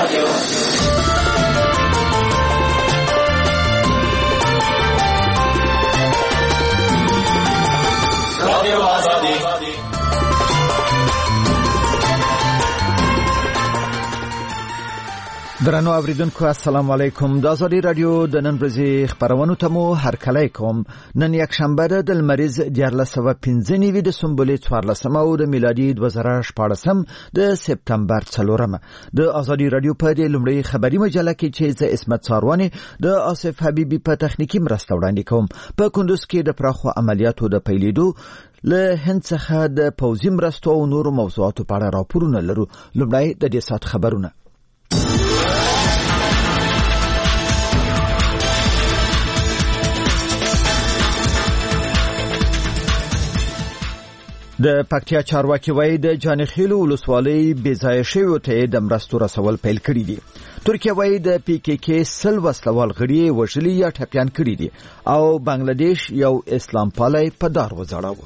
درنو اوریدونکو السلام علیکم. د آزادی رادیو د نن ورځې خبرونو ته مو هرکلی کوم. نن یک شنبه ده د لمریز 1415 د سنبل 14 او د میلادي 2014 د سپتمبر 4 د آزادی رادیو په د لومړی خبري مجله کې چې ز اسمت ساروانی د آصف حبیبی په تخنیکی مرسته وړاندې کوم. په کندوز کې د پراخو عملیاتو د پیلېدو له هند څخه د پوځي مرستو او نورو موضوعاتو په اړه راپورونه لرو. لومړی د دې سات خبرونه. د پکتیا چارواکي وایي د جانخیل ولسوالۍ بېځایه شویو ته د مرستو رسول پیل کړي دي. ترکیه وایي د PKK 100 وسلوال غړي وژلي یا ټپیان کړي دي او بنگلاديش یو اسلام پالی په دار وځړاوه.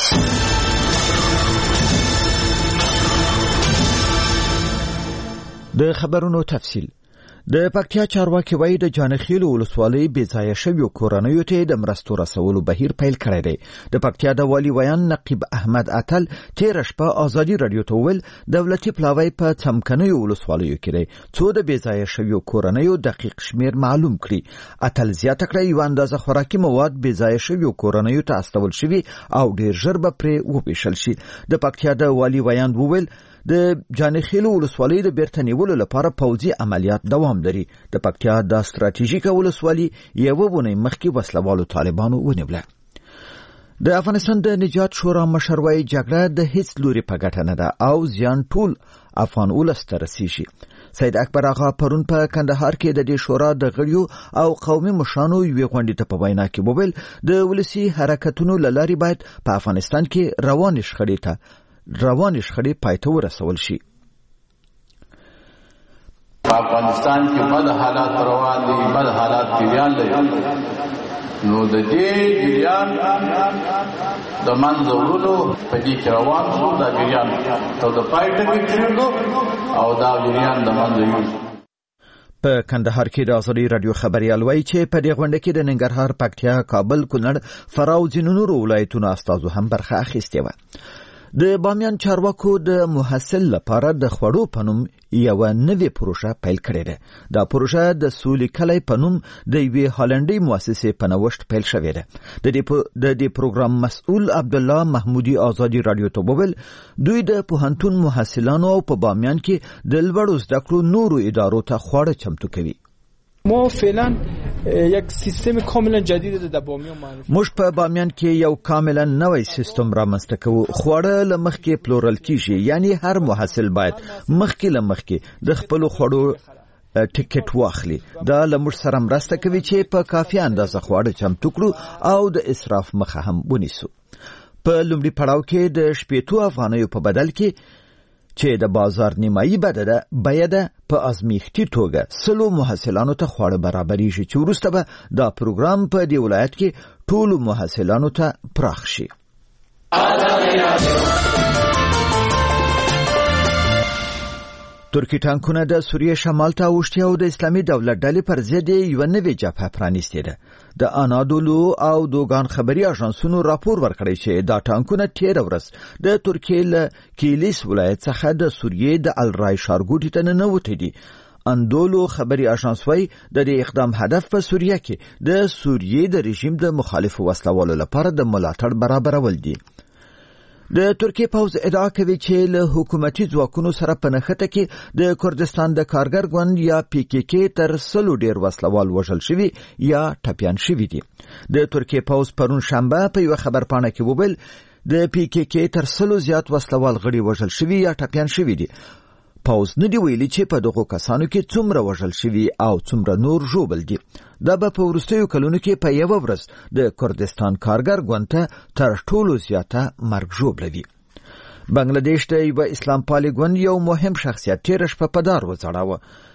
د خبرونو تفصیل. د پکتیا چارواکي وایي د جانخیل ولسوالۍ بېځایه شویو کورنیو ته د مرستو رسولو بهیر پیل کړی دی. د پکتیا د والي ویان نقیب احمد اتل تېره شپه آزادي رادیو ته وویل دولتي پلاوی په څمکنیو ولسوالیو کې دی څو د بېځایه شویو کورنیو دقیق شمیر معلوم کړي. اتل زیاته کړه یوه اندازه خوراکي مواد بېځایه شویو کورنیو ته استول شوي او ډېر ژر به پرې وویشل شي. د پکتیا د والي ویان وویل د جانخیل ولسوالۍ د بیرته نیولو لپاره پوځي عملیات دوام لري. د پکتیا د ستراتیژیکه ولسوالۍ یوه ونې مخکې وسلوالو طالبانو ونیوله. د افغانستان د نجات شورا مشر وایي جګړه د هیڅ لوري په ګټه نه ده او زیان ټول افغان ولس ته رسیږي. سید اکبر آغا پرون په کندهار کې د دې شورا د غړیو او قومي مشرانو یوې غونډې ته په وینا کې وویل د ولسي حرکتونو له لارې باید په افغانستان کې روانې شخړې پای ته ورسول شي. په افغانستان کې بد حالات روان دي، بد حالات جریان لري. نو د دې جریان د منځه وړلو په دې کې روان شو. دا جریان ته د پای ټکی کېږدو او دا جریان د منځه یوسو. په کندهار کې د آزادي رادیو خبريال وایي چې په دې غونډه کې د ننګرهار، پکتیا، کابل، کونړ، فراه او ځینو نورو ولایتونو استازو هم برخه اخیستې وه. د بامیان چارواکو د محصل لپاره د خوړو په نوم یوه نوې پروژه پیل کړې ده. دا پروژه د سولې کلی په نوم د یوې هالنډۍ مؤسسې په نوښت پیل شوې ده. د دې پروګرام مسؤل عبدالله محمودي آزادي رادیو ته وویل دوی د پوهنتون محصلانو او په بامیان کې د لوړو زده کړو نورو ادارو ته خواړه چمتو کوي. ما فعلا یک سیستم کاملا جدید در بامیان معرفی. موږ په بامیان کې یو کاملا نوی سیستم رامنځته کوو. خواړه له مخکې پلورل کیږي، یعنی هر محصل باید مخکې د خپل خوړو ټیکټ واخلي. دا له موږ سره مرسته کوي چې په کافي اندازه خواړه چمتو کړو او د اسراف مخه هم ونیسو. په لومړي پړاو کې د 80 افغانیو په بدل کې چې د بازار نیمایي بیه ده په ازمیښتي توګه 100 محصلانو ته خواړه برابرېږي چې وروسته به دا پروګرام په دې ولایت کې ټولو محصلانو ته پراخ شي. ترکی ټانکونه د سوریې شمال ته اوښتي او د اسلامي دولت ډلې پر ضد یوه نوې جبهه پرانیستې ده. د انادولو او دوګان خبري اژانسونو راپور ورکړی چې دا ټانکونه تېره ورځ د ترکیې له کیلیس ولایت څخه د سوریې د الرای ښارګوټي ته ننوتي دي. اندولو خبري اژانس وایي د دې اقدام هدف په سوریه کې د سوریې د رژیم د مخالفو وسلوالو لپاره د ملاتړ برابرول دي. د ترکیې پوځ ادعا کوي چې له حکومتي ځواکونو سره په نښته کې د کردستان د کارګر ګوند یا PKK تر 100 ډیر وسلوال وژل شوي یا ټپیان شوي دي. د ترکیې پوځ پرون شنبه په یو خبرپاڼه کې وویل د PKK تر 100 زیات وسلوال غړي وژل شوي یا ټپیان شوي دي. پوځ نه دی ویلي چې په دغو کسانو کې څومره وژل شوي او څومره نور ژوبل دي. دا به په وروستیو کلونو کې په یوه ورځ د کردستان کارګر ګوند ته تر ټولو زیاته مرګ ژوبله وي. بنگلاديش د یوه اسلام پالي ګوند یو مهم شخصیت تېره شپه په دار وځړاوه.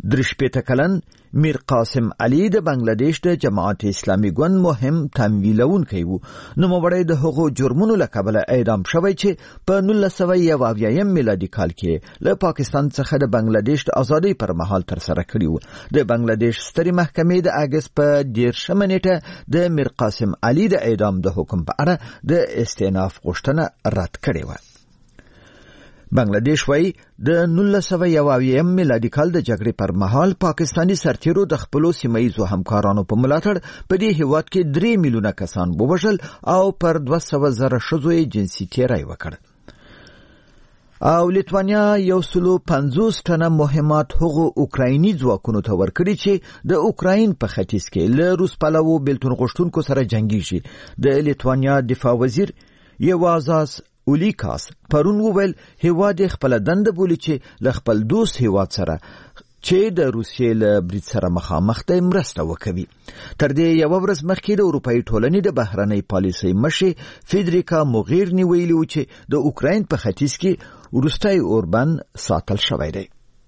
درشپېته کلن میر قاسم علي د بنگلاديش د جماعت اسلامي ګوند مهم تمویلونکی و. نوموړی د هغو جرمونو له کبله اعدام شوی چې په 1971 میلادي کال کې له پاکستان څخه د بنگلاديش د ازادۍ پر مهال ترسره کړی و. د بنگلاديش سترې محکمې د اګست په 13 نیټه د میر قاسم علي د اعدام د حکم په اړه د استئناف غوښتنه رد کړې و. بنگلاديش وای د 1971 میلادي کال د جګړې پر مهال پاکستانی سرتیرو د خپلو سیمایي همکارانو په ملاتړ په دې هیواد کې 3 میلیونه کسان ووژل او پر 200,000 ښځو یې جنسي تیری وکړ. او لیتوانیا 150 ټنه مهمات هغو اوکرایني ځواکونو ته ورکړي چې د اوکراین په ختیځ کې له روس پلوو بېلتون غوښتونکو سره جنګیږي. د لیتوانیا دفاع وزیر یوازاس اولیکاس پرون وویل هیواد خپل دنده بولی چې له خپل دوست هیواد سره چې د روسیې له برید سره مخامخ دی مرسته وکوي. تر دې یو ورځ مخکې د اروپایي ټولنې د بهرنۍ پالیسۍ مشر فیدریکا موغیرني ویلي و چې د اوکراین په ختیځ کې وروستی اوربند ساتل شوی دی.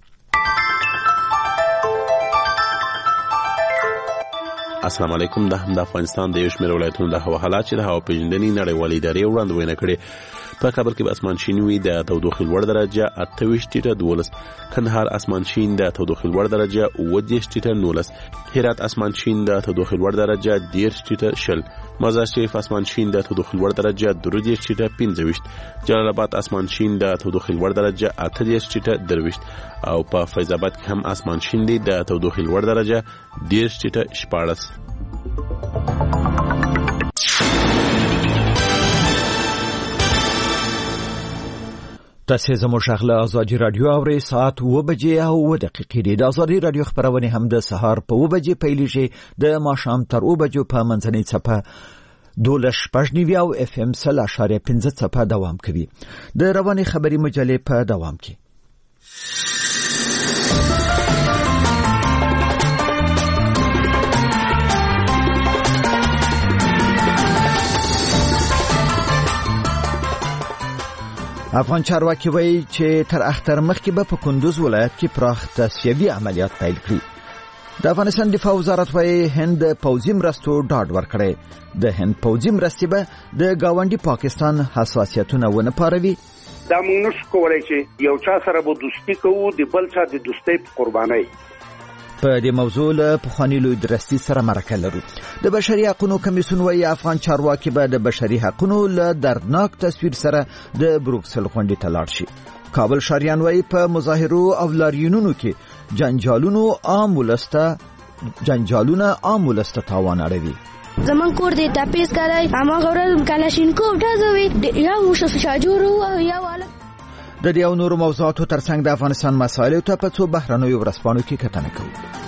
السلام علیکم. د افغانستان د یو شمېر ولایتونو د هوا حالات چې د هوا پیژندنې نړیوالې ادارې وړاندوینه کړې. په کابل کې به اسمان شین وي، د تودوخې لوړ درجه 28 ټیټه 12، کندهار اسمان شین د تودوخې لوړ درجه 30 ټیټه 19، هرات اسمان شین د تودوخې لوړ درجه 10 ټیټه 20، مزار شریف اسمان شین د تودوخې لوړ درجه 30 ټیټه 25، جلال آباد اسمان شین د تودوخې لوړ درجه 30 ټیټه 23، او په فیض آباد کې هم اسمان شین دی د تودوخې لوړ درجه 10 ټیټه 14. تاسې زموږ غږ له ازادي راډیو اورئ. ساعت 7:02 دی. د ازادي راډیو خبرونه هم د سهار په 7 پیلېږي، د ماښام تر 7 په منځنۍ څپه 12.9 او FM 0.5 څپه دوام کوي. د رواني خبري مجلې په دوام کې افغان چارواکي وایي چې تر اختر مخکې به په کندوز ولایت کې پراخ تصفیوي عملیات پیل کړي. د افغانستان دفاع وزارت وایي هند پوځي مرستو ډاډ ورکړی. د هند پوځي مرستې به د ګاونډي پاکستان حساسیتونه ونه پاروي. دا موږ نشو کولای چې یو چا سره به دوستي کوو د بل چا د دوستۍ په قربانۍ. په دې موضوع له پخواني لوی درستي سره مرکه لرو. د بشري حقوقو کمیسیون وایي افغان چارواکي به د بشري حقوقو له دردناک تصویر سره د بروکسل غونډې ته لاړ شي. کابل ښاریان وایي په مظاهرو او لاریونونو کې جنجالونه عام ولس ته تاوان اړوي. زمان کور دی تاپیس کړای، اما غوړل کلاشینکوف ډزوي، یا موشه شاجورو یا والا. د دې او نورو موضوعاتو ترڅنګ د افغانستان مسایلو ته په څو بهرنیو ورځپاڼو کې کتنه کوو.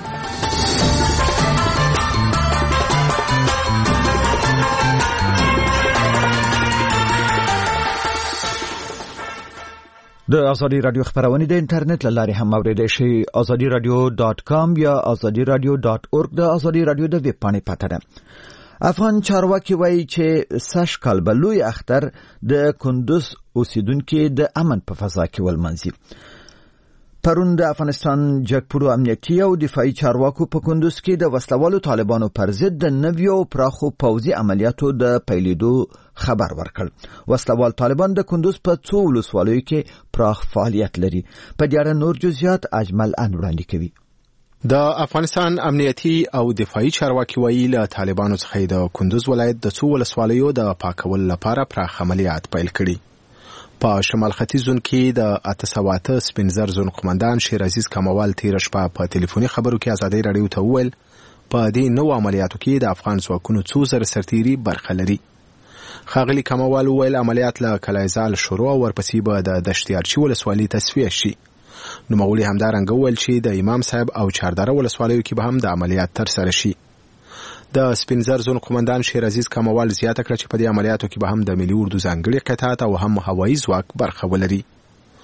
د ازادي رادیو خبرونه د انټرنیټ له لارې هم اوریدئ شئ. azadiradio.com یا azadiradio.org د ازادي رادیو د ویب پاڼې پته ده. افغان چارواکي وایي چې سږ کال به لوی اختر د کندوز اوسیدونکو د امن په فضا کې ولمنځي. پرون د افغانستان جګپوړو امنیتي او دفاعي چارواکو په کندوز کې د وسلوالو طالبانو پر ضد د نویو پراخو پوځي عملیاتو د پیلېدو خبر ورکړ. وسلوال طالبان د کندوز په څو ولسوالیو کې پراخ فعالیت لري. په دې اړه نور جزئیات اجمل وړاندې کوي. د افغانستان امنیتي او دفاعي چارواکي وایي له طالبانو څخه د کندوز ولایت د څو ولسوالیو د پاکولو لپاره پراخ عملیات پیل کړي. په شمال ختیځ زون کې د 808 سپین زر زون قومندان شیر عزیز کموال تیر شپه په ټلیفوني خبرو کې ازادي راډیو ته وویل په دې نو عملیاتو کې د افغان ځواکونو څو زر سرتیري برخه لري. ښاغلي کموال وویل عملیات له کلایزال شروع او ورپسې به د دشتیارچي ولسوالۍ تصفیه شي. نو مغولي همدارنګه وویل چې د امام صاحب او چاردره ولسوالیو کې به هم د عملیات ترسره شي. د سپین زر زون قومندان شیر عزیز کموال زیاته کړه چې په دې عملیاتو کې به هم د ملي اردو ځانګړي قطعات او هم هوایي ځواک برخه ولري.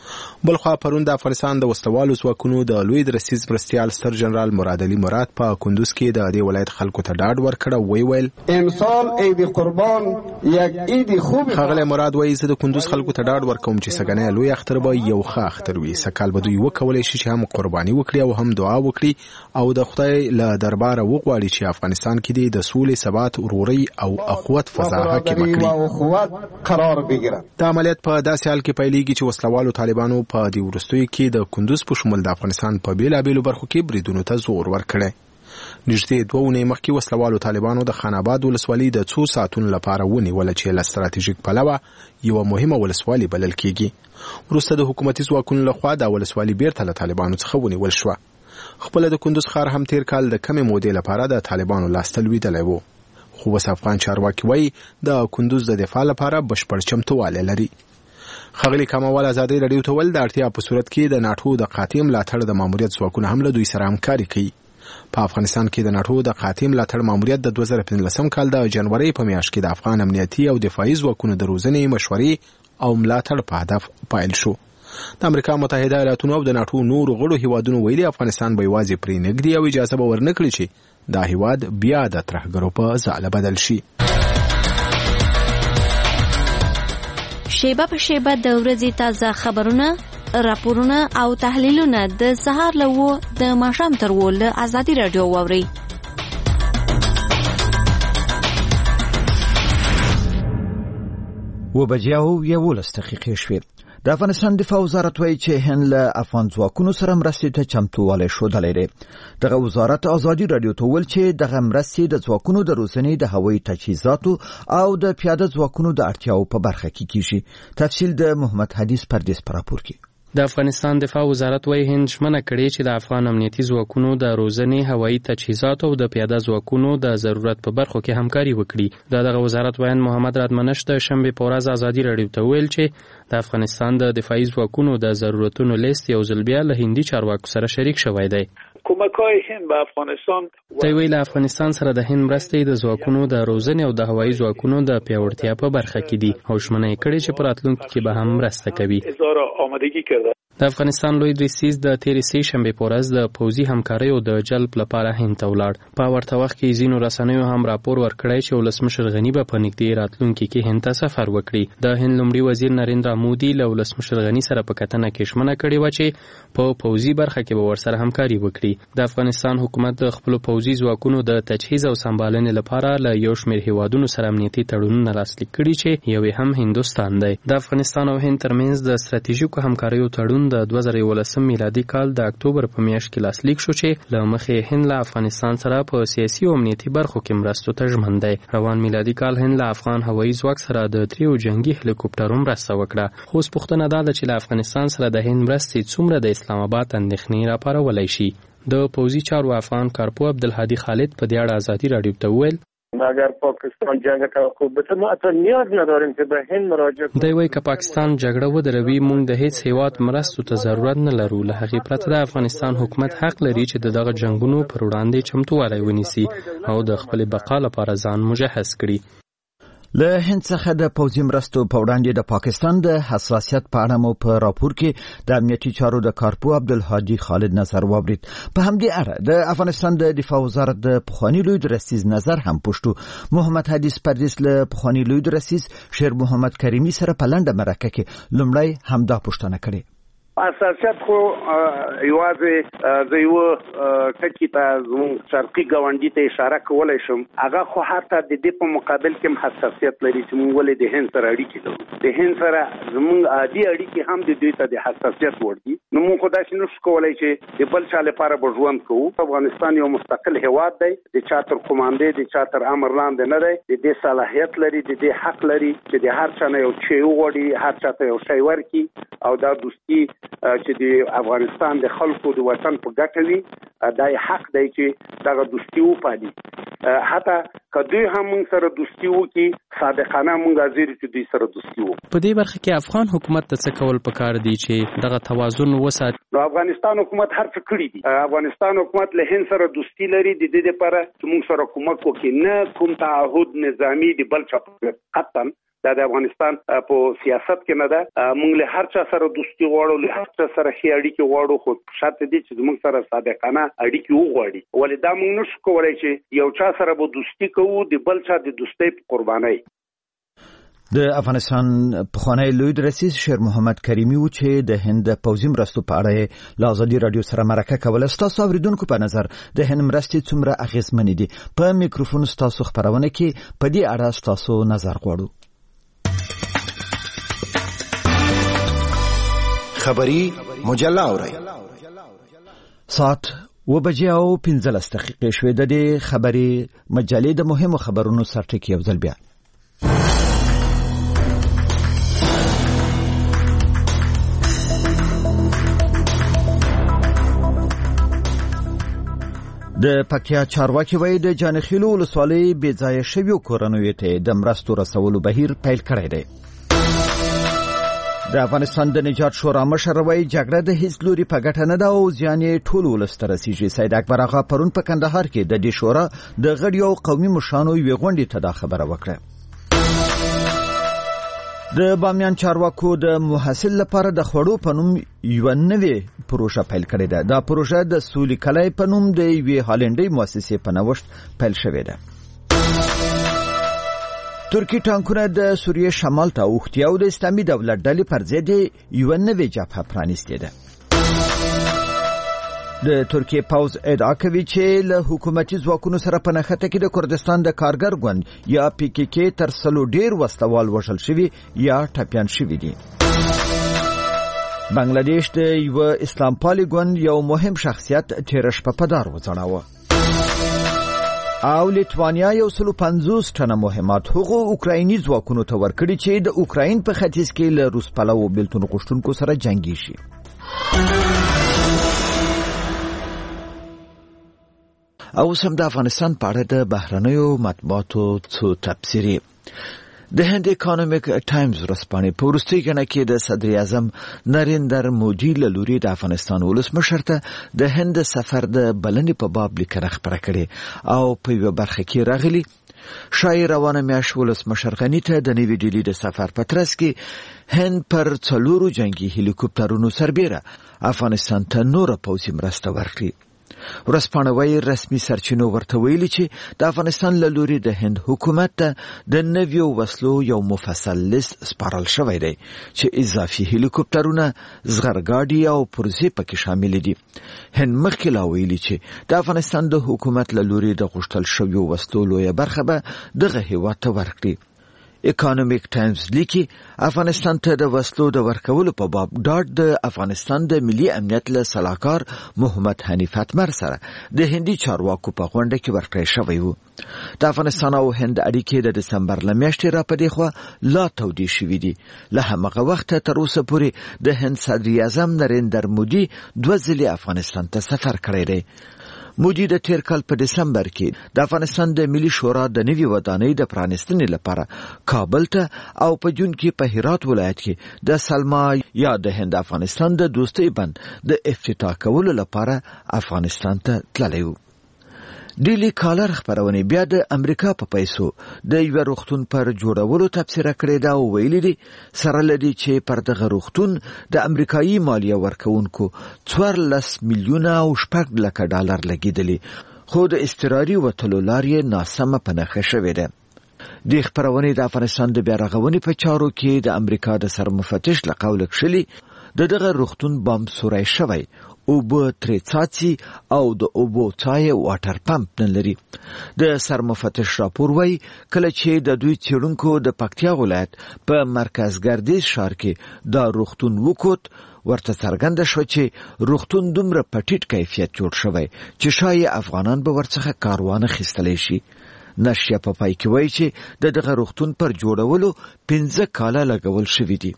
بلخوا پرون د افغانستان د وسلوالو ځواکونو د لوی درسیز مرستیال ستر جنرال مراد علي مراد په کندوز کې د دې ولایت خلکو ته ډاډ ورکړ ویل امسال عید قربان یک عید خوب خغل مراد وایي چې د کندوز خلکو ته ډاډ ورکوم چې سګنه لوی اختر به یو ښه اختر وي سکال به دوی وکولای شي چې هم قرباني وکړي او هم دعا وکړي او د خدای له دربار وغواړي چې افغانستان کې د سولې ثبات وروري او اخوت فضا حاکم کړي قرار بگیرد. د عملیات په داسې حال کې پیلېږي چې وسلوالو طالبانو په دې وروستیو کې د کندوز په شمول د افغانستان په بیلابیلو برخو کې بریدونو ته زور ورکړی. نږدې 2 اونۍ مخکې وسلوالو طالبانو د خان آباد ولسوالۍ د څو ساعتونو لپاره ونیوله چې له ستراتیژیک پلوه یوه مهمه ولسوالي بلل کېږي. وروسته د حکومتي ځواکونو لخوا دا ولسوالي بیرته له طالبانو څخه ونیول شوه. خپله د کندوز ښار هم تیر کال د کمې مودې لپاره د طالبانو لاسته لوېدلی و. خو اوس افغان چارواکي وایي د کندوز د دفاع لپاره بشپړ چمتووالی لري. ښاغلي کاموال ازادۍ راډیو ته ویل د اړتیا په صورت کې د ناټو د قاطع ملاتړ د ماموریت ځواکونه هم له دوی سره همکاري کوي. په افغانستان کې د ناټو د قاطع ملاتړ ماموریت د 2015 کال د جنوري په میاشت کې د افغان امنیتي او دفاعي ځواکونو د روزنې مشورې او ملاتړ په هدف پایل شو. د امریکا متحده ایالاتونو او د ناټو نورو غړو هیوادونو ویلي افغانستان به یوازې پرې نږدي او اجازه به ورنکړي چې دا هیواد بیا د ترهګرو په ځاله بدل شي. شیبه په شیبه د ورځې تازه خبرونه، راپورونه او تحلیلونه د سهار له 9 د ماښام تر 10 له ازادي راډیو واورئ. وبجاو 11 دقیقې شوې. د افغانستان دفاع وزارت وایي چې هند له افغان ځواکونو سره مرستې ته چمتووالی ښودلی دی. دغه وزارت ازادي راډیو ته وویل چې دغه مرستې د ځواکونو د روزنې د هوایي تجهیزاتو او د پیاده ځواکونو د اړتیاو په برخه کې کیږي. تفصیل د محمد حدیث پردیس په راپور کې. د افغانستان دفاع وزارت وایي هند ژمنه کړې چې د افغان امنیتي ځواکونو د روزنې هوایي تجهیزاتو او د پیاده ځواکونو د ضرورت په برخو کې همکاري وکړي. دغه وزارت وایي محمد رادمنش د شنبې په ورځ ازادي راډیو ته ویل چې د افغانستان د دفاعي ځواکونو د ضرورتونو لیست یو ځل بیا له هندي چارواکو سره شریک شوی دی. کمک‌های هند به افغانستان دوی له افغانستان سره د هند مرستې د ځواکونو د روزنې او د هوایي ځواکونو د پیاوړتیا په برخه کې دي او ژمنه یې کړې چې په راتلونکي کې به هم مرسته کوي. آمادگی کرده. د افغانستان لوی درسیز د تیرې سې شنبې په ورځ د پوځي همکاریو د جلب لپاره هند ته ولاړ. په ورته وخت کې ځینو رسنیو هم راپور ورکړی چې ولسمشر غني به په نږدې راتلونکي کې هند ته سفر وکړي. د هند لومړي وزیر نریندرا مودي له ولسمشر غني سره په کتنه کې ژمنه کړې وه چې په پوځي برخه کې به ورسره همکاري وکړي. د افغانستان حکومت د خپلو پوځي ځواکونو د تجهیز او سمبالنې لپاره له یو شمېر هیوادونو سره امنیتي تړونونه لاسلیک کړي چې یو هم هندوستان دی. د افغانستان او هند ترمنځ د ستراتیژیکو همکاریو تړون د 2011 میلادي کال د اکتوبر په میاشت کې لاسلیک شو چې له مخې هند له افغانستان سره په سیاسي او امنیتي برخو کې مرستو ته ژمن دی. روان میلادي کال هند له افغان هوایي ځواک سره د 3 جنگي هلیکوپټرو مرسته وکړه. خو اوس پوښتنه دا ده چې له افغانستان سره د هند مرستې څومره د اسلام آباد اندېښنې راپارولی شي. د پوځي چارو افغان کارپو عبدالهادي خالد په دې اړه ازادي راډیو ته وویل اگر پاکستان جنگ توقف بده ما اصلا نیاز نداریم که به هند مراجعه کنیم. دوی وایي که پاکستان جګړه ودروي موږ د هیڅ هیواد مرستو ته ضرورت نه لرو. له هغې پرته د افغانستان حکومت حق لري چې دغه جنگونو پر وړاندې چمتووالی ونیسي او د خپلې بقا لپاره ځان مجهز کړي. له هند څخه د پوځي مرستو په وړاندې د پاکستان د حساسیت په اړه مو په راپور کې د امنیتي چارو د کارپو عبدالهادي خالد نظر واورید. په همدې اړه د افغانستان د دفاع وزارت د پخواني لوی درسیز نظر هم پوښتو. محمد حدیث پردیس له پخواني لوی درسیز شیر محمد کریمي سره په لنډه مرکه کې لومړی همدا پوښتنه کړې. اساسیت خو یوازې د یو ټکی ته زموږ شرقي ګاونډي ته اشاره کولی شم. هغه خو حتی د دې په مقابل کې هم حساسیت لري چې موږ ولې د هند سره اړیکې لرو. د هند سره زموږ عادي اړیکې هم د دوی ته د حساسیت وړ دي. نو موږ خو داسې نشو کولی چې د بل چا لپاره به ژوند کوو. افغانستان یو مستقل هیواد دی، د چا تر قماندې د چا تر امر لاندې نه دی. د دې صلاحیت لري، د دې حق لري چې د هر چا نه یو شی وغواړي، هر چا ته یو شی ورکړي او دا دوستي چې د افغانستان د خلکو د وطن په ګټه وي. دا حق دی چې دغه دوستي وپالي. حتی که دوی هم موږ سره دوستي وکړي، صادقانه موږ حاضر چې دوی سره دوستي وکړو. په دې برخه کې افغان حکومت ته څه کول پکار دي چې دغه توازن وساتي؟ نو افغانستان حکومت هر څه کړي دي. افغانستان حکومت له هند سره دوستي لري د دې لپاره چې موږ سره کومک وکړي، نه کوم تعهد نظامی دی بل چا قطعا دا د افغانستان په سیاست کې نه ده. موږ له هر چا سره دوستي غواړو، له هر چا سره ښې اړیکې غواړو، خو شرط دی چې موږ سره صادقانه اړیکې وغواړي. ولې دا موږ نشو کولای چې یو چا سره به دوستي کوو د بل چا د دوستۍ په قربانۍ. د افغانستان پخوانی لوی رئیس شیر محمد کریمی و چې د هند پوځي مرستو په اړه له ازادي رادیو سره مرکه کوله. ستاسو اوریدونکو په نظر د هند مرستې څومره اغیزمنې دي؟ په میکروفون ستاسو خبرونه کې په دې اړه ستاسو نظر غواړو. خبری مجله اورئ. ساعت 7:15 شوې. د دې خبری مجلې د مهمو خبرونو سرټکی یو ځل بیا. د پکتیا چارواکي وایي د جانخیلو ولسوالۍ بې ځایه شویو کورنیو ته د مرستو رسولو بهیر پیل کړی دی. د افغانستان د نجات شورا مشر وایي جګړه د هیڅ لوري په ګټه نه ده او زیان یې ټول ولس ته رسیږي. سید اکبر آغا پرون په کندهار کې د دې شورا د غړیو قومي مشرانو یوې غونډې ته دا خبره وکړه. د بامیان چارواکو د محصل لپاره د خوړو په نوم یو نوې پروژه پیل کړې ده. دا پروژه د سولې کلای په نوم د یوې هالندۍ مؤسسې په نوښت پیل شوې ده. ترکی ټانکونه د سوریې شمال ته اوښتي او د اسلامي دولت ډلې پر ضد یو نوې جبهه پرانیستې ده. د ترکیه پوځ ادعا کوي چې له حکومتي ځواکونو سره په نښته کې د کردستان د کارګر ګوند یا PKK تر 100 ډیر وسوال وژل شوي یا ټپیان شوي دي. بنگلاديش د یو اسلام پالي ګوند یو مهم شخصیت تیر شپه په دار وځړاوه. او لیتوانیا 150 ټنه مهمات هغو اوکرایني ځواکونو ته ورکړي چې د اوکراین په ختیځ کې له روس پلوو بیلتون غوښتونکو سره جنگي شي. او سم د افغانستان په اړه د بهرنیو مطبوعاتو څو تبصرې. د هند اکانومیک ټایمز ورځپاڼې په وروستۍ ګڼه کې د صدر اعظم نریندر مودي له لوري د افغانستان ولسمشر ته د هند سفر د بلنې په باب لیکنه خپره کړې او په یوه برخه کې راغلي شاعر روانه میاشت ولسمشر غني ته د نوې ډیلي د سفر په ترڅ کې هند پر 4 جنگي هلیکوپټرونو سربېره افغانستان ته نوره پوځي مرسته ورکړي. ورځپاڼه وايي رسمي سرچینو ورته ویلي چې د افغانستان له لوري د هند حکومت ته د نویو وسلو یو مفصل لیست سپارل شوی دی چې اضافي هلیکوپټرونه، زغرګاډي او پرزې پکې شامل دي. هند مخکې لا ویلي چې د افغانستان د حکومت له لوري د غوښتل شویو وسلو لویه برخه به دغه هیواد ته ورکړي. اکانومیک ټایمز لیکي افغانستان ته د وسلو د ورکولو په باب ډاډ د افغانستان د ملي امنیت له سلاکار محمد حنیف اتمر سره د هندي چارواکو په غونډه کې ورکړی شوی و. د افغانستان او هند اړیکې د دسمبر له میاشتې را پدې خوا لا تودې شوې دي. له همغه وخته تر اوسه پورې د هند صدر اعظم نریندر مودي 2 ځلې افغانستان ته سفر کړی دی. مودي د تیر کال په دسمبر کې د افغانستان د ملي شورا د نوي ودانۍ د پرانیستنې لپاره کابل ته او په جون کې په هرات ولایت کې د سلما یا د هند افغانستان د دوستۍ بند د افتتاح کولو لپاره افغانستان ته تللی و. ډیلی کالر خبرونه بیا د امریکا په پیسو د یو روغتون پر جوړولو تبصره کړې ده او ویلي دي سره لدی چې پر دغه روغتون د امریکایي مالیه ورکوونکو 14 میلیونه او 6 لک ډالر لګیدلی، خو د اضطراري وتلو لارې ناسمه په نښه شوې ده. د خبرونه د افغانستان د بیا رغونې په چارو کې د امریکا د سرمفتش له قوله کښلي دغه روغتون بم سورای شوی اوبه ترې څاڅي او د اوبو څای واټر پمپ نه لري. د سرمفتش راپور وایي کله چې د دوی څېړونکو د پکتیا ولایت په مرکز ګردیز ښار کې دا روغتون وکوت، ورته څرګنده شوه چې روغتون دومره په ټیټ کیفیت جوړ شوی چې شاید افغانان به ورڅخه کار وانه خیستلی شي. نشریه په پای کې وایي چې دغه روغتون پر جوړولو 15 کاله لګول شوي دي.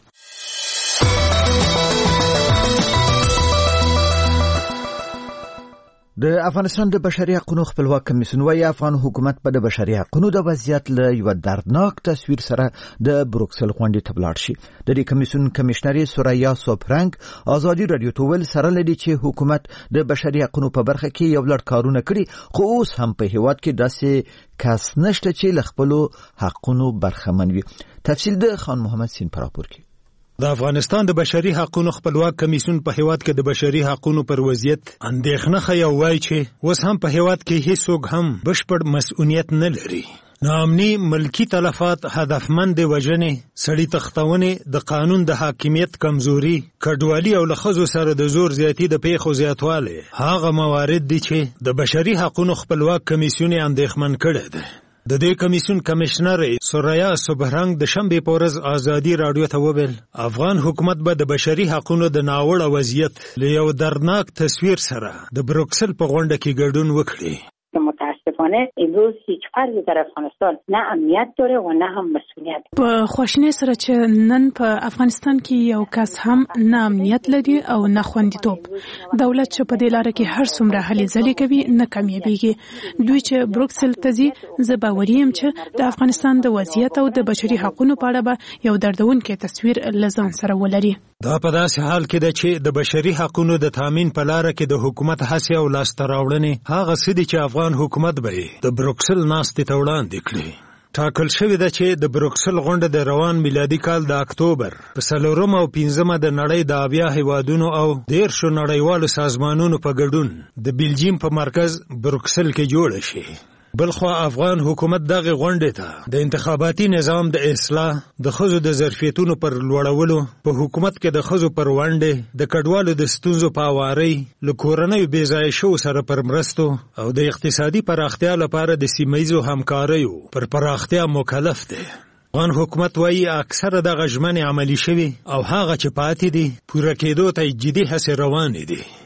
د افغانستان د بشري حقوقو خپلواک کمیسیون وايي افغان حکومت په د بشري حقوقو د وضعیت له یو دردناک تصویر سره د بروکسل غونډې ته ولاړ شي. د دې کمیسیون کمشنري سوریا سوپرنګ ازادي رادیو ته ویل سره لدی چې حکومت د بشري حقوقو په برخه کې یو لړ کارونه کړي، خو اوس هم په هیواد کې داسې کس نشته چې له خپل حقوقو برخمن وي. تفصیل د خان محمد سین پر راپور کې. د افغانستان د بشري حقوقو خپلواک کمیسیون په هیواد کې د بشري حقوقو پر وضعیت اندېښنه خیا وایي چې اوس هم په هیواد کې هیڅوک هم بشپړ مسؤلیت نه لري. ناامني، ملکی تلفات، هدفمند وژنې، سړي تختونې، د قانون د حاکمیت کمزوري، کډوالي او له ښځو سره د زور زیاتی د پیښو زیاتوالی هغه موارد دي چې د بشري حقوقو خپلواک کمیسیون اندېښمن کړی دی. د دې کمیسیون کمشنر سوریا سوبرنګ د شنبې په ورځ ازادي رادیو ته وویل افغان حکومت به د بشري حقوقو د ناوړه وضعیت له یو دردناک تصویر سره د بروکسل په غونډه کې ګډون وکړي. متاسفانه امروز هیچ فردی در افغانستان نه امنیت داره و نه هم مسئولیت. په خواشینی سره چې نن په افغانستان کې یو کس هم نه امنیت لري او نه خوندیتوب. دولت چې په دې لار کې هر څومره هلې ځلې کوي نه کامیابیږي. دوی چې بروکسل ته ځي، زه باوري یم چې د افغانستان د وضعیت او د بشري حقوقو په اړه به یو دردونکی تصویر له ځان سره ولري. دا په داسې حال کې ده چې د بشري حقوقو د تامین په لار کې د حکومت هڅې او لاسته راوړنې هغه څه دي چې افغان حکومت به د بروکسل ناستې ته وړاندې کړي. ټاکل شوې ده چې د بروکسل غونډه د روان میلادي کال د اکتوبر په 4 او 5 د نړۍ د اویا هیوادونو او 13 نړیوالو سازمانونو په ګډون د بلجیم په مرکز بروکسل کې جوړه شي. بلخوا افغان حکومت دغه غونډې ته د انتخاباتي نظام د اصلاح، د ښځو د ظرفیتونو پر لوړولو، په حکومت کې د ښځو پر ونډې، د کډوالو د ستونزو په هوارۍ، له کورنیو بېځایه شوو سره پر مرستو او د اقتصادي پراختیا لپاره د سیمهییزو همکاریو پر پراختیا مکلف دی. افغان حکومت وايي اکثره دغه ژمنې عملي شوي او هغه چې پاتې دي پوره کېدو ته جدي هڅې روانې دي.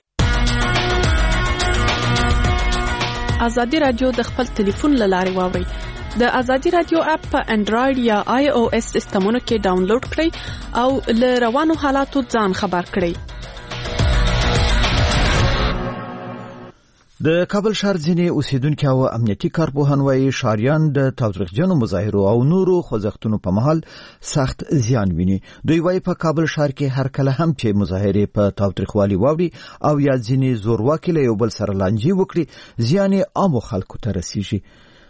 ازادي رادیو د خپل ټلیفون له لارې واورئ. د ازادي رادیو اپ په انډراید یا آی او اس سیسټمونو کې ډاونلوډ کړئ او له روانو حالاتو ځان خبر کړئ. د کابل ښار ځینې اوسیدونکي او امنیتي کارپوهان وايي ښاریان د تاوتریخجنو مظاهرو او نورو خوځښتونو په مهال سخت زیان ویني. دوی وايي په کابل ښار کې هر کله هم چې مظاهرې په تاوتریخوالي واوړي او یا ځینې زورواکي له یو بل سره لانجې وکړي، زیان یې عامو خلکو ته رسیږي.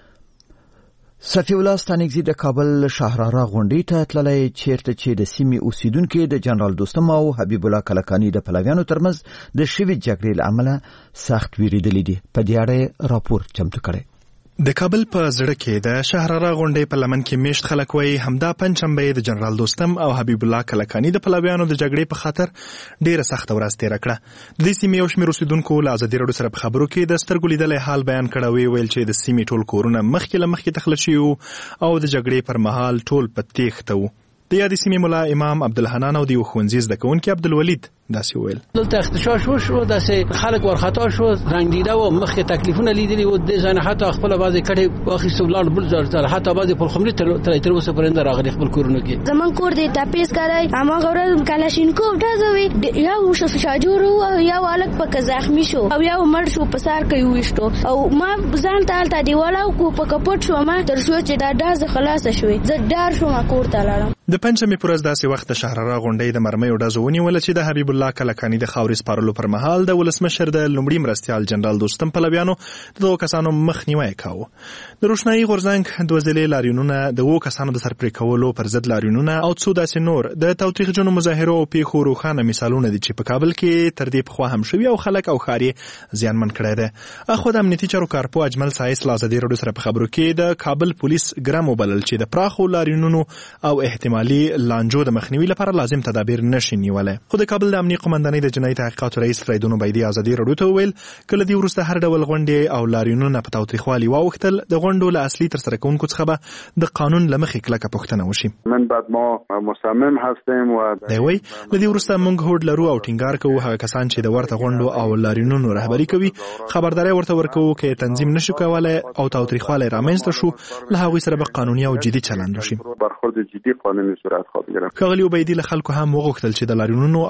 صفی الله ستانکزی د کابل شهرارا غونډې ته تللی، چیرته چې د سیمې اوسیدونکو د جنرال دوستم او حبیب الله کلکانی د پلویانو ترمنځ د شوې جګړې له امله سخت ویریدلي دي. په دې اړه راپور چمتو کړی. د کابل په زړه کې د شهرارا غونډې په لمن کې میشت خلک وایي همدا پنځشنبه د جنرال دوستم او حبیب الله کلکانی د پلویانو د جګړې په خاطر ډیره سخت ورځ تیر کړه. د دې سیمې یو شمېر اوسیدونکو له ازادي رادیو سره په خبرو کې د سترګو لیدلې حال بیان کړی، ویل چې د سیمې ټول کورونه مخکې له مخکې تخلص شوي او د جګړې پر مهال ټول په تېښته وو. د یادې سیمې ملا امام عبدالحنان او د یو ښوونځي زده کوونکي عبدالولید داسې وویل. دلته اختشاش وشو، داسې خلک ورخطا شو، رنګ دیده و، مخکې تکلیفونه لیدلي و، دې ځای نه حتی خپله بعضې کډې واخیستو ولاړ بل ځای ته، حتی بعضې پلخمري تر اوسه پورې نه راغلي خپل کورونو کې. زموږ کور دی تپیز کړی، هماغه ورځ کلاشینکوف ډزوي، یو شاجور و، یو هلک پکې زخمي شو او یو مړ شو، په سر کې وویشتو او ما ځان ته هلته دیواله وکړو، پکې پټ شوم تر څو چې دا ډزه خلاصه شوې. زه ډار شوم کور ته لاړم. د پنځمې پر ورځ داسې وخت د شهرارا غونډې د مرمیو ډزو ونیوله چې د حبیب الله کلکانی د خاورې سپارلو پر مهال د ولسمشر د لومړي مرستیال جنرال دوستم پلویانو د دوه کسانو مخنیوی کاوه. د روښنايي غورځنګ دوه ځلې لاریونونه، د اوو کسانو د سر پرې کولو پر ضد لاریونونه او څو داسې نور د تاوتریخجنو مظاهرو او پیښو روښانه مثالونه دي چې په کابل کې تر دې پخوا هم شوي او خلک او ښار یې زیانمن کړی دی. اخو د امنیتي چارو کارپو اجمل سایس له ازادي رادیو سره په خبرو کې د کابل پولیس ګرم وبلل چې د پراخو لاریونونو او احتمالي لانجو د مخنیوي لپاره لازم تدابیر نشي نیولای. خو د کابل د امنیتي قومندانۍ د جنایي تحقیقاتو رئیس فریدون عبیدي ازادي رادیو ته وویل کله دې وروسته هر ډول غونډې او لاریونونه په تاوتریخوالي واوښتل، د غونډو له اصلي ترسره کوونکو څخه به د قانون له مخې کلکه پوښتنه وشي. من بعد ما مصمم هستیم و دی وایي له دې وروسته موږ هوډ لرو او ټینګار کوو هغه کسان چې د ورته غونډو او لاریونونو رهبري کوي خبرداری ورته ورکوو کې تنظیم نشو کولای او تاوتریخوالی رامنځته شو، له هغوی سره به قانوني او جدي چلند وشي. برخورد جدي قانوني صورت خواهد گرفت. ښاغلي عبیدي له خلکو هم وغوښتل چې د لاریونونو او غونډو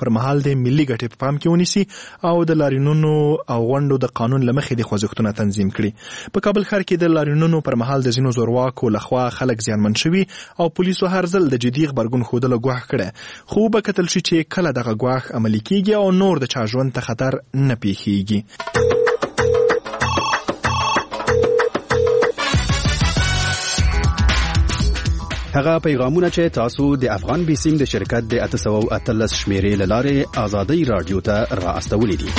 پر مهال د ملي ګټې په پام کې ونیسي او د لاریونونو او غونډو د قانون لمخې د خوځښتونه تنظیم کړي. په کابل ښار کې د لاریونونو پر مهال د ځینو زورواکو لخوا خلک زیانمن شوي او پولیسو هر ځل د جدي غبرګون ښودلو ګواښ کړی، خو به کتل شي چې کله دغه ګواښ عملي کیږي او نور د چا ژوند ته خطر نه پیښیږي. هغه پیغامونه چې تاسو د افغان بیسیم د شرکت د 813 شمیرې له لارې آزادۍ رادیو ته را استولې دي.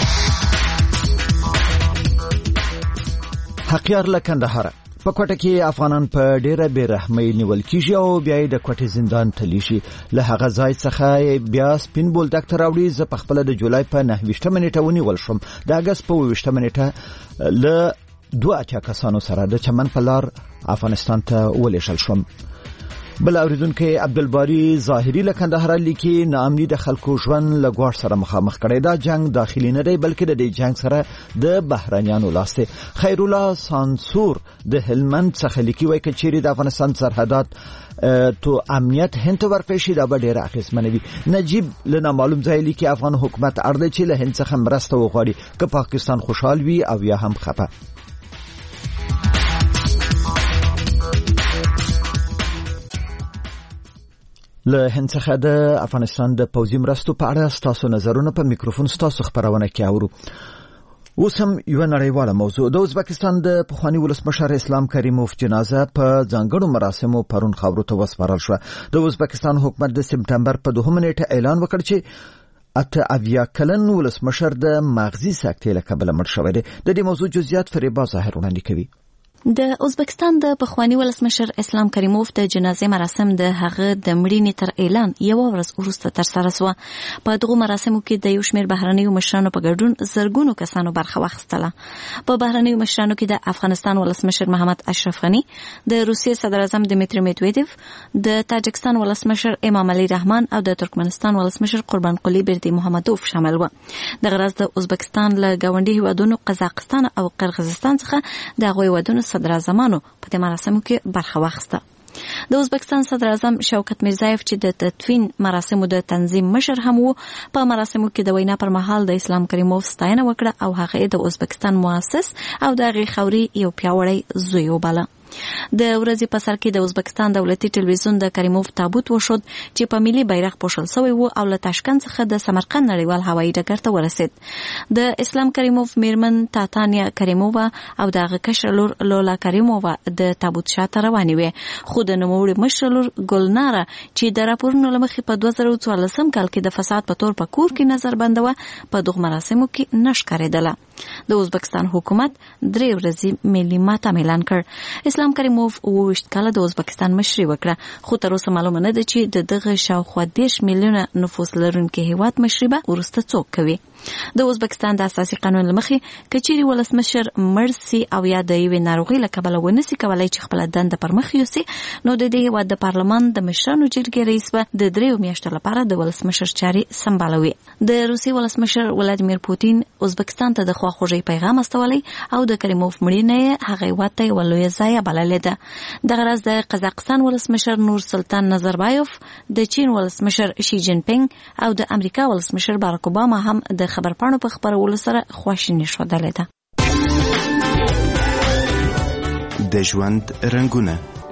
حقیار له کندهار په کوټه کې افغانان په ډیره بیرحمۍ نیول کیږي او بیا د کوټې زندان ته لیشي. له هغه ځای څخه بیا سپین بولدک ته راوړي. زه په خپل د جولای په 9 منېټه ونیول شوم. د اگست په 20 منېټه له 2 کسانو سره د چمن په لار افغانستان ته ولېږل شوم. بل اوریدونکو عبدالباری ظاهری له کندهار لیکي ناامني د خلکو ژوند له ګواښ سره مخامخ کړي. دا جنگ داخلي نه دی بلکې د دې جنگ سره د بهرانيانو لاس دی. خیر الله سانسور د هلمند څخه لیکي وایي چې د افغانستان سرحدات تو امنیت هند ورکړي شي دا به ډېر اخیستمنه وي. نجیب له معلوم ځای لیکي افغان حکومت اړ دی چې له هند څخه مرسته وغواړي که پاکستان خوشحال وي او یا هم خفه. له هند څخه د افغانستان د پوځي مرستو په اړه تاسو نظرونه په میکروفون تاسو خبرونه کې اورو. اوس هم یو نړیواله موضوع د ازبکستان د پخوانی ولسمشر اسلام کریموف جنازه په ځانګړو مراسمو پرون خاورو ته وسپارل شو. د ازبکستان حکومت د سپتمبر په 2 منېټه اعلان وکړ چې اویا کلن ولسمشر د مغزي سکتې له کبله مړ شوی دی. د دې موضوع جزئیات فریبا ظاهر وړاندې کوي. د ازبکستان د پخوانی ولسمشر اسلام کریموف د جنازې مراسم د هغه د مړینې تر اعلان یو ورځ وروسته ترسره شو. په دغه مراسمو کې د یو شمېر بهرنیو مشرانو په ګډون زرګونو کسانو برخه واخیستله. په بهرنیو مشرانو کې د افغانستان ولسمشر محمد اشرف غنی، د روسیې صدر اعظم دمیتری میدویدوف، د تاجکستان ولسمشر امام علی رحمان او د ترکمنستان ولسمشر قربانقلی بردی محمدوف شامل و. دغه ورځ د ازبکستان له ګاونډي هیوادونو قزاقستان او قرغیزستان څخه د هغوی هیوادونو صدر اعظمانو په دې مراسمو کې برخه واخیسته. د ازبکستان صدر اعظم شوکت میرزایف چې د تدفین مراسمو د تنظیم مشر هم وو په مراسمو کې د وینا پر مهال د اسلام کریموف ستاینه وکړه او هغه د ازبکستان مؤسس او د هغې خوري یو پیاوړی زوی وباله. د ورځې په سر کې د ازبکستان دولتي ټلویزیون د کریموف تابوت وشود چې په ملي بیرغ پوښل شوی و او له تاشکند څخه د سمرقند نړیوال هوایي ډګر ته ورسید. د اسلام کریموف میرمن تاتانیا کریمووا او د هغه کشر لور لولا کریمووا د تابوت شاته روانې وې، خو د نوموړي مشر لور ګلناره چې د راپورونو له مخې په 2014 کال کې د فساد په تور په کور کې نظر بندوه په دغه مراسمو کې نه ښکارېدله. د ازبکستان حکومت 3 ورځې ملي ماتم اعلان کړ. اسلام کریموف 28 کاله د ازبکستان مشري وکړه، خو تر اوسه معلومه نه ده چې د دغه شاوخوا 10 میلیونه نفوس لرونکي هیواد مشري به وروسته څوک کوي. د ازبکستان د اساسي قانون لمخې کچيري ولسمشر مرسي او یا د یوې ناروغي له کبله ونسي کولای چې خپل دنده پر مخ یوسي، نو د دې هیواد د پارلمان د مشرانو جرګې رئیس به د 3 میاشتو لپاره د ولسمشر چاري سمبالوي. د روسي ولسمشر ولادیمیر پوتین ازبکستان ته د خواخوږۍ پیغام استولی او د کریموف مړینه هغه هیواد ته یو لویه ضایعه بللې ده. دغه ورځ د قزاقستان ولسمشر نور سلطان نظربایوف، د چین ولسمشر شي جین پینګ او د امریکا ولسمشر باراک اوباما هم د خبرپاڼو په خبرولو سره خواشیني ښودلې ده. د ژوند رنګونه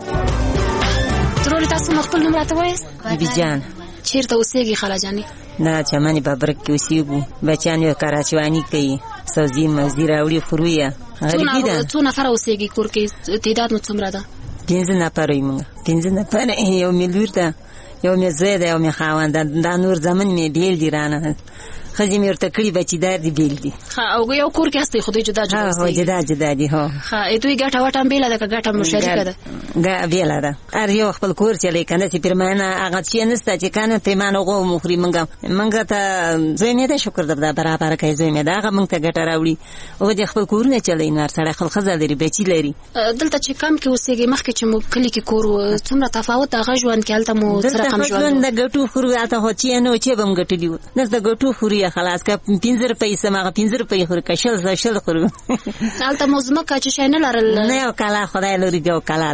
ترور تاسو خپل نوم راته وایاست؟ بیبي جان. چیرته اوسېږي خاله جانې؟ نه چمنې بابرک کې اوسېږو، بچیان یې کراچواني کوي، سبزي مزدي راوړي خورو یې. غریبي ده. څو نفره اوسېږي کور کې؟ تعداد مو څومره ده؟ 15 نفره یې موږ. 15 نفره. یو مې لور ده، یو مې زوی ده، یو مې خاوند ده. دا نور زمن مې بیل دي رانه خځې مې ورته کړي بچیدار دي بیل دي. او یو کور کې هستئ خو دوی جدا جدا هو جدا جدا دي. هو دوی ګټه وټه هم بیله ده که ګټه مشترکه ده؟ بیله ده. هر یو خپل کور چلی کنه چې پیرمانه هغه شی نسته چې کنه پیمانه غو مخري منګه ته زوی مې ده شکر ده برابر کوي زوی مې ده هغه موږ ته ګټه راوړي او د خپل کورونه چلی نار سره خپل خزه لري بچی لري. دلته چې کم کې اوسېږي مخکې چې مو کلی کې کور څومره تفاوت هغه ژوند کې هلته مو څه رقم ژوند د ګټو خورو اته هو چې نو چې بم ګټلی و نه د ګټو خوري خلاص کا 15 روپۍ سمغه 15 روپۍ خور کشل شل خور هلته مو ځمکه چې شي نه لرل؟ نه یو کلا خدای لري یو کلا لري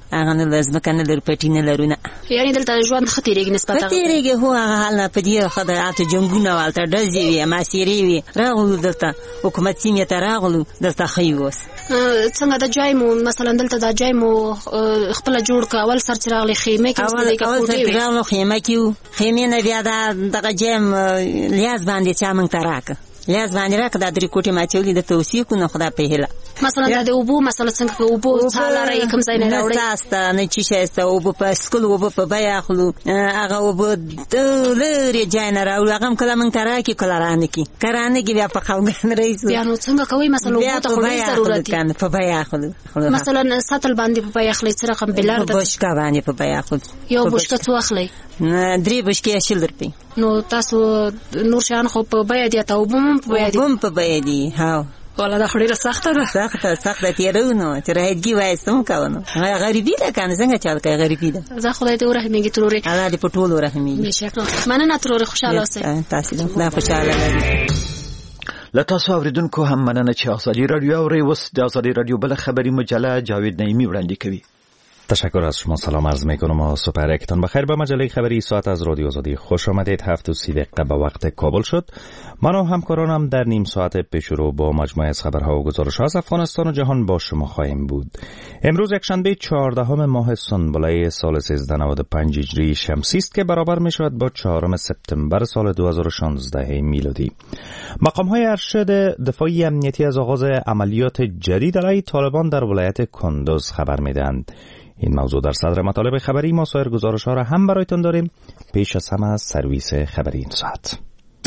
هغه نه لازم کنه لر پټی نه لرونه یعنی دلته ژوند خطرېږي نسبت خطرېږي هو هغه حال په دې خدایات جنگونه والته ډزې وي ماسيري وي راغلو دلته حکومت سیمه ته راغلو دلته خيوس څنګه د جای مو مثلا دلته د جای مو خپل جوړ کول سر چراغ خیمه کې ستاسو کې کوټه راغلو خیمه کې خیمه نه بیا دغه جام لیاز باندې چا مونږ تراکه لیاز باندې راکه د درې کوټې ماچولې د توثیقونه خدا په هله مثلا د اوبو مثلا څنګه اوبو څاله کوم ځای نه راوړي تاسو نه چې شایسته اوبو په سکول اوبو په بیا خلو هغه اوبو لري جای نه راوړي هغه کله مونږ تراکه کله رانه کې کرانه کې بیا په خاوګان رئیس بیا نو څنګه کوي مثلا اوبو ته خو ضرورت کنه په بیا خلو مثلا ساتل باندې په بیا خلې څه رقم بلار د بشکا باندې په بیا خلو یو بشکا څو اخلي 3 بشکې شل درپی نو تاسو نور شان خو په بیا دی ته وبم په بیا دی ها ولا دا خړې سخته ده سخته تیرونو چې راځي وایستم کاونو غریبی ده کنه څنګه چل کوي غریبی ده زه خدای ته ورحمېږي تروري الله دې په ټولو رحمېږي بشک مننه تروري خوشاله اوسئ تاسو دا خوشاله لري له تاسو اوریدونکو هم مننه چې ازادي رادیو اوري وس د ازادي رادیو بل خبری مجله جاوید نعیمی وړاندې کوي. تشکر از شما. سلام عرض میکنم و سپرکتان بخیر. به مجله خبری ساعت از رادیو آزادی خوش آمدید. 7:30 به وقت کابل شد. من و همکارانم در نیم ساعت پیش رو با مجموعه از خبرها و گزارش‌ها از افغانستان و جهان با شما خواهیم بود. امروز یکشنبه 14 ماه سنبله سال 1395 هجری شمسی است که برابر می‌شود با 4 سپتامبر سال 2016 میلادی. مقام‌های ارشد دفاعی امنیتی از آغاز عملیات جدید علیه طالبان در ولایت کندوز خبر می‌دهند. این موضوع در صدر مطالب خبری ما. سایر گزارش‌ها را هم برایتان داریم. پیش از همه از سرویس خبری این ساعت.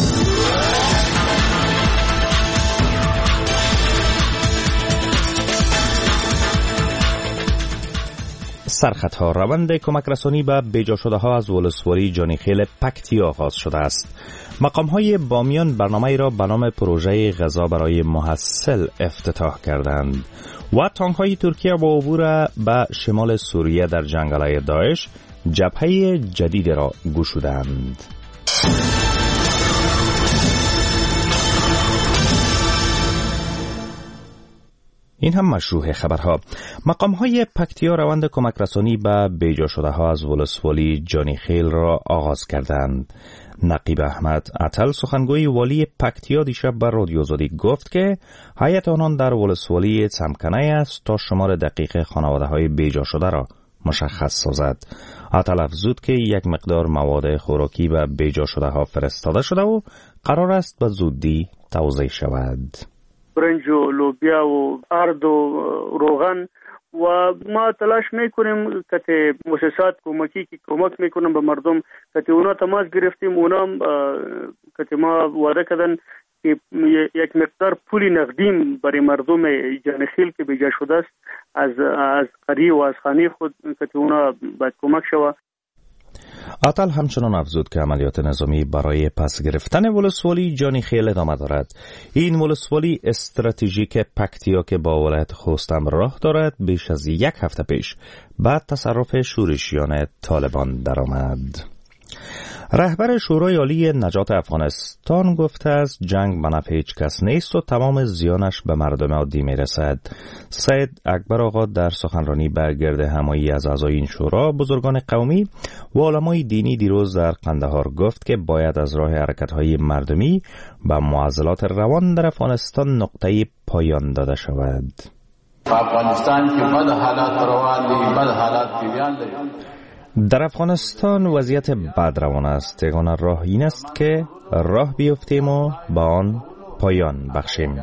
سرخطها روند کمک رسانی به بیجا شده ها از ولسوالی جانیخیل پکتی آغاز شده است. مقام‌های بامیان برنامه‌ای را به نام پروژه غذا برای محصل افتتاح کردند و تانک‌های ترکیه با عبور به شمال سوریه در جنگ علیه داعش جبهه جدید را گشودند. این هم مشروع خبرها. مقام‌های پکتیا روند کمک رسانی به بیجا شده ها از ولسوالی جانیخیل را آغاز کردند. نقیب احمد عطل سخنگوی والی پکتیا دیشب بر رادیو آزادی گفت که هیئت آنان در ولسوالی چمکنه است تا شمار دقیق خانواده‌های بیجا شده را مشخص سازد. عطل افزود که یک مقدار مواد خوراکی به بیجا شده ها فرستاده شده و قرار است به زودی توزیع شود. برنج و لوبیا و ارد و روغن و ما تلاش میکنیم که مؤسسات کمکی که کمک میکنن به مردم که اونا تماس گرفتیم اونا که ما وعده کردن که یک مقدار پولی نقدیم برای مردم جانخیل که بیجا شده است از قریه و از خانه خود که اونا باید کمک شود. عطل همچنان افزود که عملیات نظامی برای پس گرفتن ولسوالی جانیخیل ادامه دارد. این ولسوالی استراتژیک پکتیا که با ولایت خوست راه دارد بیش از یک هفته پیش بعد تصرف شورشیان طالبان درآمد. رهبر شورای عالی نجات افغانستان گفته است جنگ به نفع هیچ کس نیست و تمام زیانش به مردم عادی میرسد. سید اکبر آقا در سخنرانی به گرد همایی از اعضای این شورا، بزرگان قومی و علمای دینی دیروز در قندهار گفت که باید از راه حرکت‌های مردمی به معضلات روان در افغانستان نقطه پایان داده شود. افغانستان که بد حالات روان دی، بد حالات پیوان دی. در افغانستان وضعیت بد روان است. یگانه راه این است که راه بیفتیم و با آن پایان بخشیم.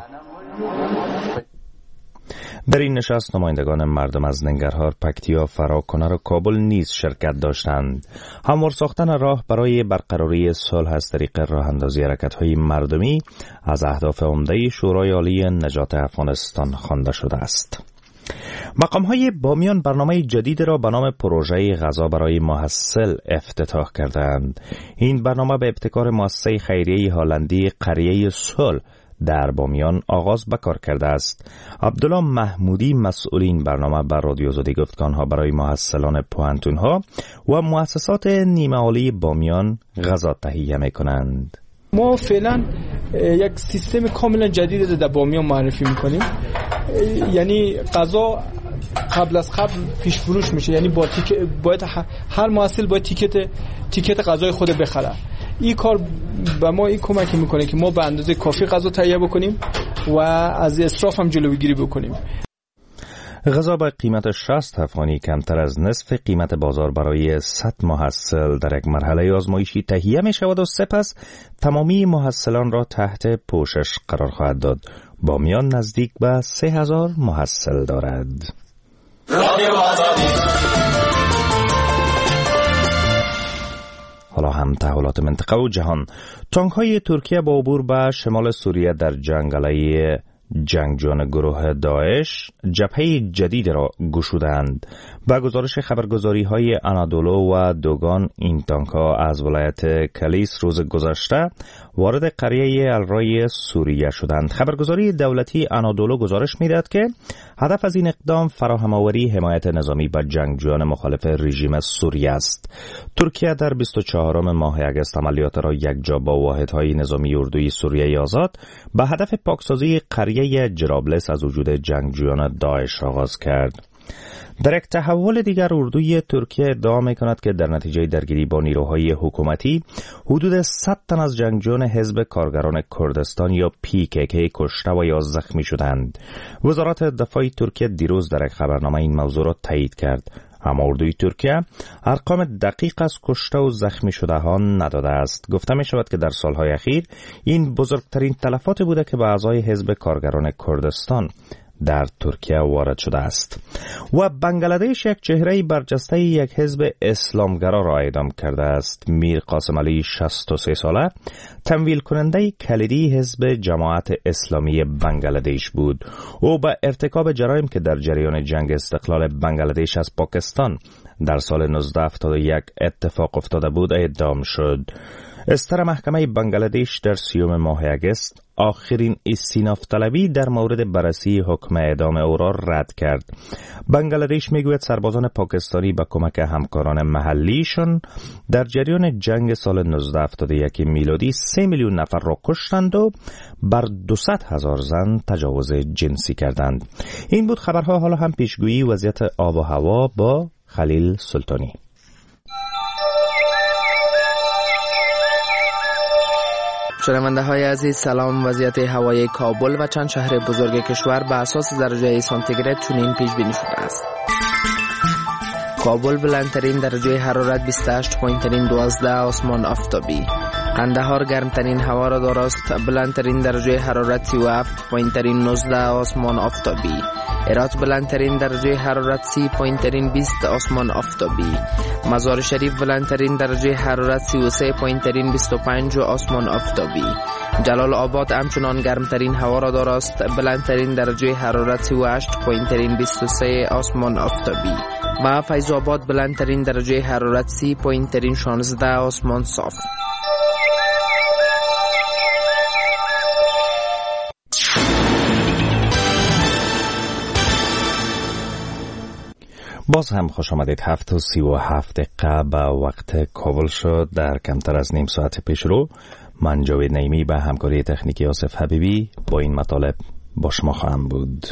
در این نشست نمایندگان مردم از ننگرهار، پکتیا، فراکنر و کابل نیز شرکت داشتند. هموار ساختن راه برای برقراری صلح از طریق راه اندازی حرکت‌های مردمی از اهداف عمده شورای عالی نجات افغانستان خوانده شده است. مقام‌های بامیان برنامه جدید را به نام پروژه غذا برای محصل افتتاح کردند. این برنامه به ابتکار مؤسسه خیریه هلندی قریه صلح در بامیان آغاز به کار کرده است. عبدالله محمودی مسئول این برنامه بر رادیو آزادی گفت که آنها برای محصلان پوهنتون‌ها و مؤسسات نیمه عالی بامیان غذا تهیه می‌کنند. ما فعلا یک سیستم کاملا جدید در بامیان معرفی میکنیم. یعنی غذا قبل از قبل پیش فروش میشه، یعنی باید هر محصول باید تیکت غذای خود بخره. این کار به ما این کمک میکنه که ما به اندازه کافی غذا تهیه بکنیم و از اسراف هم جلوگیری بکنیم. غذا با قیمت 60 افغانی کمتر از نصف قیمت بازار برای 100 محصل در یک مرحله آزمایشی تهیه می شود و سپس تمامی محصلان را تحت پوشش قرار خواهد داد. با میان نزدیک به 3000 محصل دارد. حالا هم تحولات منطقه و جهان. تانک‌های ترکیه با عبور به شمال سوریه در جنگ علیه جنگجویان گروه داعش جبهه جدید را گشودند. با گزارش خبرگزاری‌های آنادولو و دوگان، این تانک‌ها از ولایت کلیس روز گذشته وارد قریه الرای سوریه شدند. خبرگزاری دولتی آنادولو گزارش می‌دهد که هدف از این اقدام فراهم‌آوری حمایت نظامی به جنگجویان مخالف رژیم سوریه است. ترکیه در 24 ماه اگست عملیات را یکجا با واحدهای نظامی اردوی سوریه آزاد به هدف پاکسازی قریه جرابلس از وجود جنگجویان داعش آغاز کرد. در یک تحول دیگر، اردوی ترکیه ادعا می‌کند که در نتیجه درگیری با نیروهای حکومتی حدود 100 تن از جنگجویان حزب کارگران کردستان یا PKK کشته و یا زخمی شدند. وزارت دفاع ترکیه دیروز در یک خبرنامه این موضوع را تایید کرد. اما اردوی ترکیه ارقام دقیق از کشته و زخمی شده ها نداده است. گفته می شود که در سالهای اخیر این بزرگترین تلفات بوده که به اعضای حزب کارگران کردستان در ترکیه وارد شده است. و بنگلادش یک چهره برجسته یک حزب اسلامگرا را اعدام کرده است. میر قاسم علی 63 ساله تمویل کننده کلیدی حزب جماعت اسلامی بنگلادش بود. او به ارتکاب جرایم که در جریان جنگ استقلال بنگلادش از پاکستان در سال 1971 اتفاق افتاده بود اعدام شد. استر محکمه بنگلادش در 30 ماه اگست آخرین استیناف طلبی در مورد بررسی حکم اعدام او را رد کرد. بنگلادش میگوید سربازان پاکستانی با کمک همکاران محلیشان در جریان جنگ سال 1971 میلادی 3 میلیون نفر را کشتند و بر 200,000 زن تجاوز جنسی کردند. این بود خبرها. حالا هم پیشگویی وضعیت آب و هوا با خلیل سلطانی. شنونده های عزیز سلام. وضعیت هوای کابل و چند شهر بزرگ کشور به اساس درجه سانتیگراد چنین پیش بینی شده است. کابل بلندترین درجه حرارت 28 پایینترین 12 آسمان آفتابی. قندهار گرمترین هوا را دارست، بلندترین درجه حرارت 37 پایینترین 19 آسمان آفتابی. هرات بلندترین درجه حرارت 30 پایینترین 20 آسمان آفتابی. مزار شریف بلندترین درجه حرارت 33 پایینترین 25 آسمان آفتابی. جلال آباد همچنان گرمترین هوا را دارست، بلندترین درجه حرارت 38 پایینترین 23 آسمان آفتابی. و فیض آباد بلندترین درجه حرارت 30 پایینترین 16 آسمان صاف. باز هم خوش آمدید. 7:37 به وقت کابل شد. در کمتر از نیم ساعت پیش رو من جاوید نعیمی به همکاری تکنیکی آصف حبیبی با این مطالب با شما خواهم بود.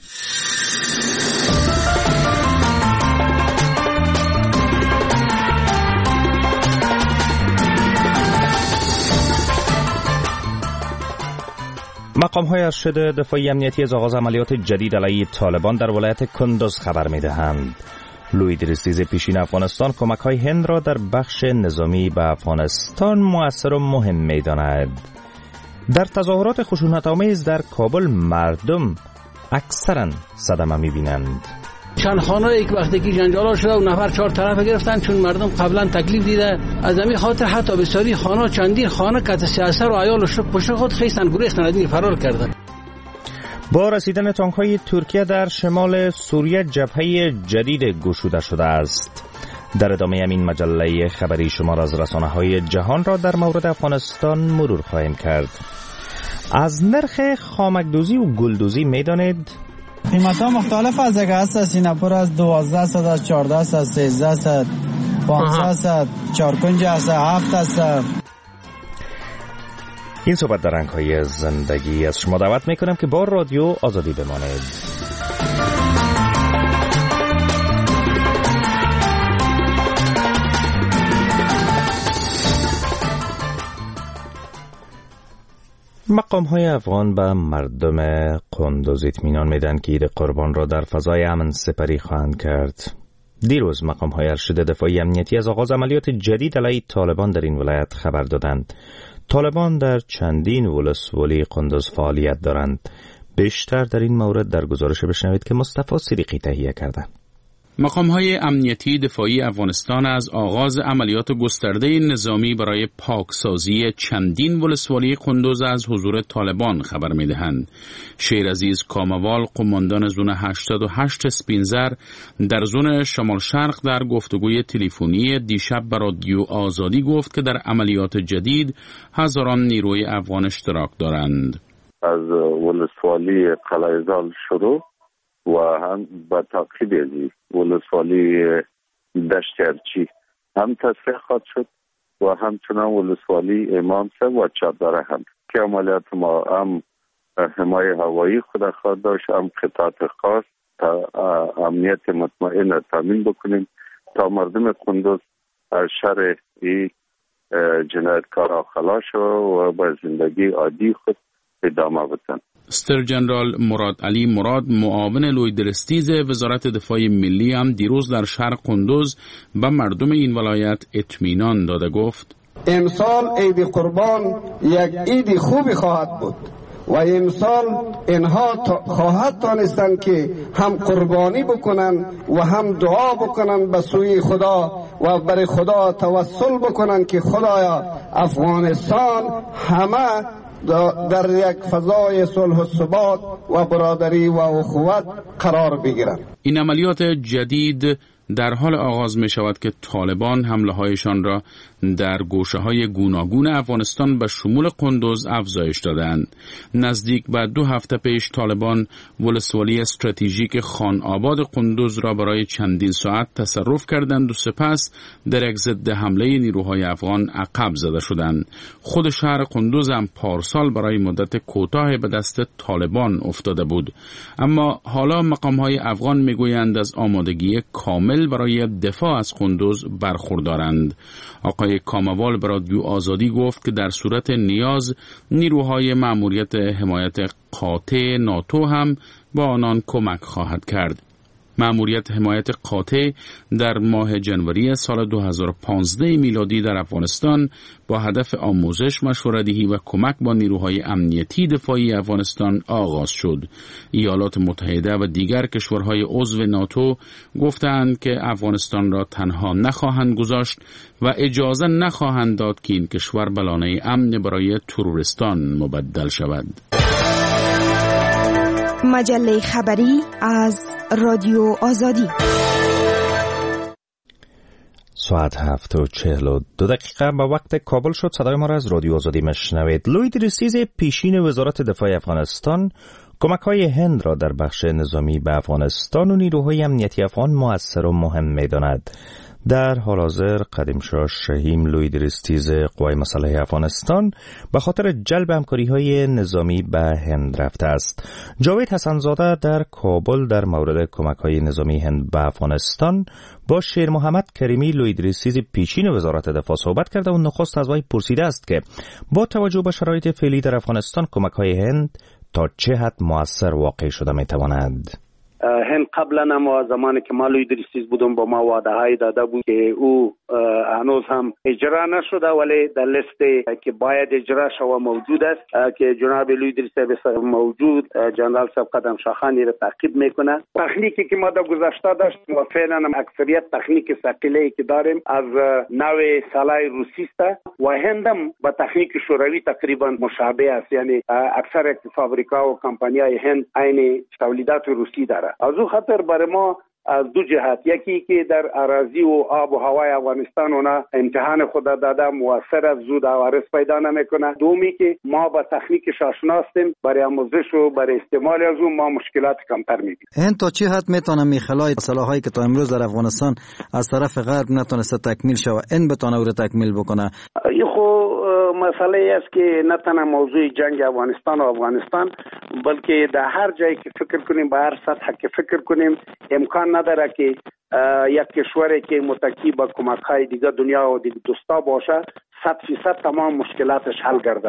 مقام‌های ارشد دفاعی امنیتی از آغاز عملیات جدید علیه طالبان در ولایت کندوز خبر می‌دهند. لوید رسیز پیشین افغانستان کمک‌های هند را در بخش نظامی به افغانستان مؤثر و مهم می‌داند. در تظاهرات خشونت‌آمیز در کابل مردم اکثراً صدمه می‌بینند. چند خانه یک وقتی که جنجال شده و نفر 4 طرف گرفتن، چون مردم قبلا تکلیف دیده از همین خاطر حتی بسیاری خانه چندین خانه که سیاست و عیالش پشت خود خیستن گریختن از این فرار کردن. با رسیدن تانک‌های ترکیه در شمال سوریه جبهه جدید گشوده شده است. در ادامه همین مجله خبری شما را از رسانه‌های جهان را در مورد افغانستان مرور خواهیم کرد. از نرخ خامک‌دوزی و گلدوزی می‌دانید؟ قیمت‌ها مختلف از دیگه است. سیناپور از 1200 از 1400 از 1300 500 4 کنج از 700. این صحبت در رنگ‌های زندگی از شما دعوت می‌کنم که با رادیو آزادی بمانید. مقام‌های افغان به مردم قندوز اطمینان میدن که عید قربان را در فضای امن سپری خواهند کرد. دیروز مقام‌های ارشد دفاعی امنیتی از آغاز عملیات جدید علیه طالبان در این ولایت خبر دادند. طالبان در چندین ولسوالی قندوز فعالیت دارند. بیشتر در این مورد در گزارش بشنوید که مصطفی صدیقی تهیه کرده. مقام‌های امنیتی دفاعی افغانستان از آغاز عملیات گسترده نظامی برای پاکسازی چندین ولسوالی قندوز از حضور طالبان خبر می‌دهند. شیرعزیز کاموال، قماندان زون 88 سپینزر در زون شمال شرق در گفتگوی تلفنی دیشب به رادیو آزادی گفت که در عملیات جدید هزاران نیروی افغان اشتراک دارند. از ولسوالی قلعه‌زال شروع و هم با تعقیب از ولسوالی دشت ارچی هم تصفیه خواهد شد و همچنان ولسوالی امام صاحب و چادره هم که عملیات ما هم حمایه هوایی خود خواهد داشت، هم قطعات خاص تا امنیت مطمئن را تامین بکنیم تا مردم قندوز از شر جنایتکارا خلاص شو و به زندگی عادی خود ادامه بدن. ستر جنرال مراد علی مراد، معاون لویدرستیز وزارت دفاع ملی، هم دیروز در شهر قندوز به مردم این ولایت اطمینان داده گفت: امسال عید قربان یک عید خوبی خواهد بود و امسال اینها خواهد تانستند که هم قربانی بکنن و هم دعا بکنن به سوی خدا و برای خدا توسل بکنن که خدایا افغانستان همه در یک فضای صلح و ثبات و برادری و اخوت قرار بگیرند. این عملیات جدید در حال آغاز می شود که طالبان حمله هایشان را در گوشه های گوناگون افغانستان به شمول قندوز افزایش دادند. نزدیک به 2 هفته پیش طالبان ولسوالی استراتژیک خان آباد قندوز را برای چندین ساعت تصرف کردند و سپس در یک ضد حمله نیروهای افغان عقب زده شدند. خود شهر قندوز هم پارسال برای مدت کوتاه به دست طالبان افتاده بود. اما حالا مقام‌های افغان میگویند از آمادگی کامل برای دفاع از قندوز برخوردارند. آقای کاموال به رادیو آزادی گفت که در صورت نیاز نیروهای مأموریت حمایت قاطع ناتو هم با آنان کمک خواهد کرد. مأموریت حمایت قاطع در ماه جنوری سال 2015 میلادی در افغانستان با هدف آموزش، مشوره‌دهی و کمک با نیروهای امنیتی دفاعی افغانستان آغاز شد. ایالات متحده و دیگر کشورهای عضو ناتو گفتند که افغانستان را تنها نخواهند گذاشت و اجازه نخواهند داد که این کشور به لانه امن برای تروریستان مبدل شود. مجله خبری از رادیو آزادی. ساعت 7:42 به وقت کابل شد. صدای ما را از رادیو آزادی مشنوید. لویدرستیز پیشین وزارت دفاع افغانستان کمک‌های هند را در بخش نظامی به افغانستان و نیروهای امنیتی افغان مؤثر و مهم می‌داند. در حال حاضر قدیمشاه شهیم لویدرستیز قوای مسلح افغانستان به خاطر جلب همکاری‌های نظامی به هند رفته است. جاوید حسنزاده در کابل در مورد کمک‌های نظامی هند به افغانستان با شیر محمد کریمی لویدرستیز پیشین وزارت دفاع صحبت کرده و نخست از وی پرسیده است که با توجه به شرایط فعلی در افغانستان کمک‌های هند تا چه حد مؤثر واقع شده می‌تواند. هند قبلا ما زمانی که ما لویدرستیز بودم با ما وعده های داده بود که او هنوز هم اجرا نشده ولی در لیست که باید اجرا شود موجود است که جناب لویدرستیز موجود. جنرال صاحب قدم شاخانی را تعقیب میکنه. تکنیکی که ما در گذشته داشتیم و فعلا اکثریت تکنیک ثقیلی که داریم از نوع سلاح روسی است و هند هم با تکنیک شوروی تقریبا مشابه است. یعنی اکثر فابریکا و کمپانی‌های هند عین تولیدات روسی داره. از او خاطر برای ما از دو جهت، یکی که در اراضی و آب و هوای افغانستان اونا امتحان خود داده مؤثر از زود عوارض پیدا نمیکنه. دومی که ما با تکنیکش آشنا هستیم، برای آموزش و برای استعمال از اون ما مشکلات کمتر میبینیم. این تا چه حد میتونه میخلای سلاحایی که تا امروز در افغانستان از طرف غرب نتونسته تکمیل شود این بتونه او رو تکمیل بکنه؟ مسئله است که نه تنها موضوع جنگ افغانستان بلکه در هر جایی که فکر کنیم، به هر سطح که فکر کنیم، امکان نداره که یک کشوری که متکی به کمک‌های دیگه دنیا و دیگه دوستا باشه 100% تمام مشکلاتش حل گردد.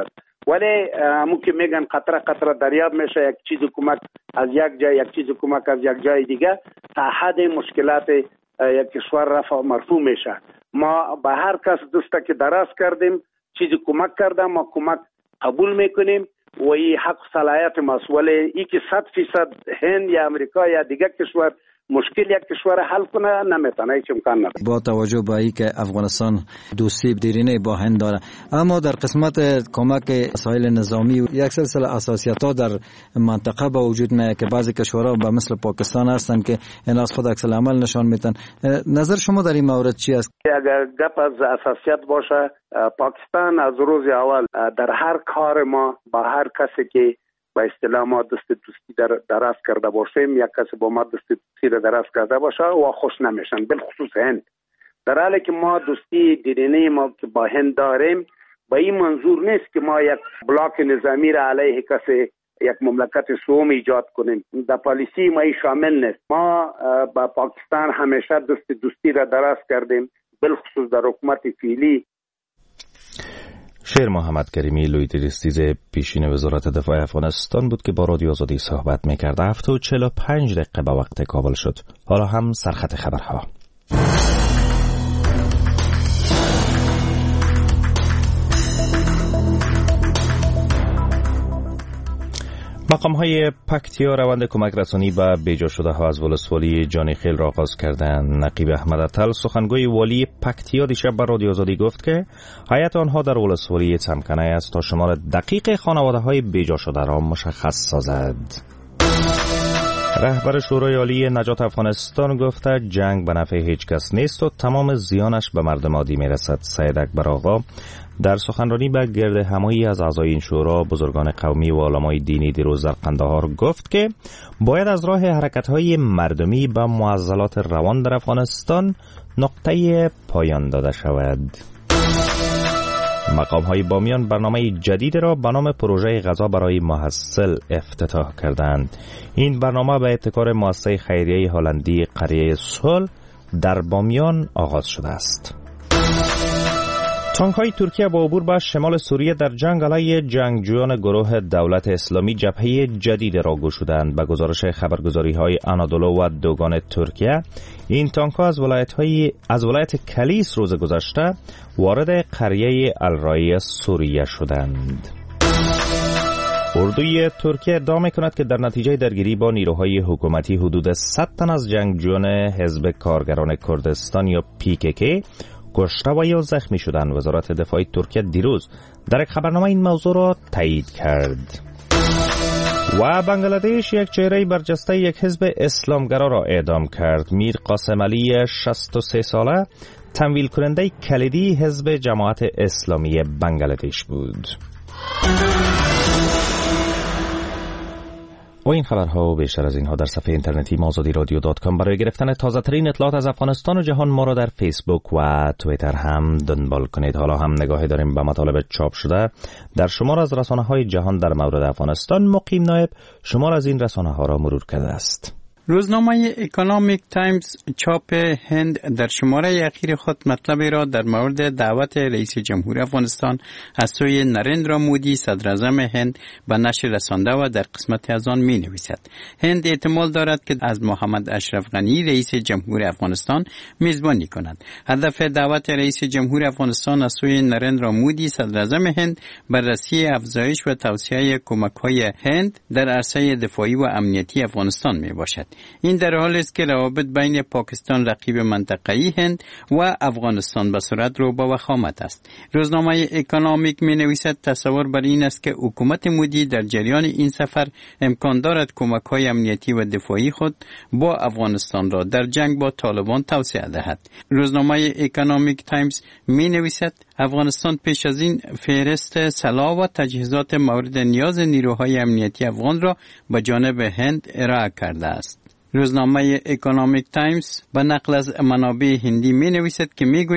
ولی همون که میگن قطره قطره دریاب میشه، یک چیز کمک از یک جای، یک چیز کمک از یک جای دیگه، تا حد مشکلات یک کشور رفع مرفوع میشه. ما به هر کس دسته که دراز کردیم، چیز کمک کردم، ما کمک قبول میکنیم و این حق صلاحیت ماست. ولی ای که 100% هند یا امریکا یا دیگه کشور مشکل یک کشور حل کنه نمیتونه، هیچ امکان نداره. با توجه به اینکه افغانستان دوستی دیرینه با هند داره، اما در قسمت کمک وسایل نظامی یک سلسله اساسیت‌ها در منطقه به وجود میاد که بعضی کشورها به مثل پاکستان هستند که این از خود عکس العمل نشان میدن. نظر شما در این مورد چی است؟ اگر گپ از اساسیت باشه، پاکستان از روز اول در هر کار ما با هر کسی که با اصطلاح ما دست دوستی دراز کرده باشیم، یک کسی با ما دست دوستی دراز کرده باشه و خوش نمیشن، بالخصوص هند. در حالی که ما دوستی دیرینه ما که با هند داریم، با این منظور نیست که ما یک بلاک نظامی را علیه کسی، یک مملکت سوم ایجاد کنیم. در پالیسی ما شامل نیست. ما با پاکستان همیشه دست دوستی را دراز کردیم، بالخصوص در حکومت فعلی. شیر محمد کریمی لویدریستیز پیشین وزارت دفاع افغانستان بود که با رادیو آزادی صحبت میکرد. 7:45 به وقت کابل شد. حالا هم سرخط خبرها. مقام‌های پکتیا روند کمک رسانی به بیجا شده ها از ولسوالی جانیخیل را آغاز کردند. نقیب احمد اتل سخنگوی والی پکتیا دیشب به رادیو آزادی گفت که هیئت آنها در ولسوالی تمکنه است تا شمار دقیق خانواده‌های بیجا شده را مشخص سازد. رهبر شورای عالی نجات افغانستان گفته جنگ به نفع هیچ کس نیست و تمام زیانش به مردم عادی میرسد. سید اکبر آقا در سخنرانی به گرد همایی از اعضای این شورا، بزرگان قومی و علمای دینی دیروز در قندهار گفت که باید از راه حرکت‌های مردمی به معضلات روان در افغانستان نقطه پایان داده شود. مقام‌های بامیان برنامه جدید را به نام پروژه غذا برای محصل افتتاح کردند. این برنامه به ابتکار مؤسسه خیریه هلندی قریه صلح در بامیان آغاز شده است. تانک‌های ترکیه با عبور به شمال سوریه در جنگ علیه جنگجویان گروه دولت اسلامی جبهه جدید را گشودند. به گزارش خبرگزاری‌های آنادولو و دوگان ترکیه، این تانک‌ها از ولایت کلیس روز گذشته وارد قریه الرای سوریه شدند. اردوی ترکیه ادعا می‌کند که در نتیجه درگیری با نیروهای حکومتی حدود 100 تن از جنگجویان حزب کارگران کردستان یا PKK کشته و یا زخمی شدند. وزارت دفاع ترکیه دیروز در یک خبرنامه این موضوع را تایید کرد. و بنگلادش یک چهره برجسته یک حزب اسلامگرا را اعدام کرد. میر قاسم علی 63 ساله تمویل کننده کلیدی حزب جماعت اسلامی بنگلادش بود. و این خبرها و بیشتر از اینها در صفحه اینترنتی azadiradio.com. برای گرفتن تازه ترین اطلاعات از افغانستان و جهان ما را در فیسبوک و توییتر هم دنبال کنید. حالا هم نگاهی داریم به مطالب چاپ شده در شمار از رسانه‌های جهان در مورد افغانستان. مقیم نایب شمار از این رسانه‌ها را مرور کرده است. روزنامه اکونومیک تایمز چاپ هند در شماره اخیر خود مطلبی را در مورد دعوت رئیس جمهور افغانستان از سوی نریندرا مودی صدر اعظم هند به نشر رسانده و در قسمت از آن می نویسد هند احتمال دارد که از محمد اشرف غنی رئیس جمهور افغانستان میزبانی کند. هدف دعوت رئیس جمهور افغانستان از سوی نریندرا مودی صدر اعظم هند بررسی افزایش و توسعه کمک‌های هند در عرصه دفاعی و امنیتی افغانستان می باشد. این در حالی است که روابط بین پاکستان رقیب منطقه‌ای هند و افغانستان به صورت رو به وخامت است. روزنامه اکونومیک می نویسد تصور بر این است که حکومت مودی در جریان این سفر امکان دارد کمک‌های امنیتی و دفاعی خود با افغانستان را در جنگ با طالبان توسعه دهد. روزنامه اکونومیک تایمز می نویسد افغانستان پیش از این فهرست سلاح و تجهیزات مورد نیاز نیروهای امنیتی افغان را به جانب هند ارائه کرده است. روزنامه اکونومیک تایمز به نقل از منابع هندی می نویسد که می گویند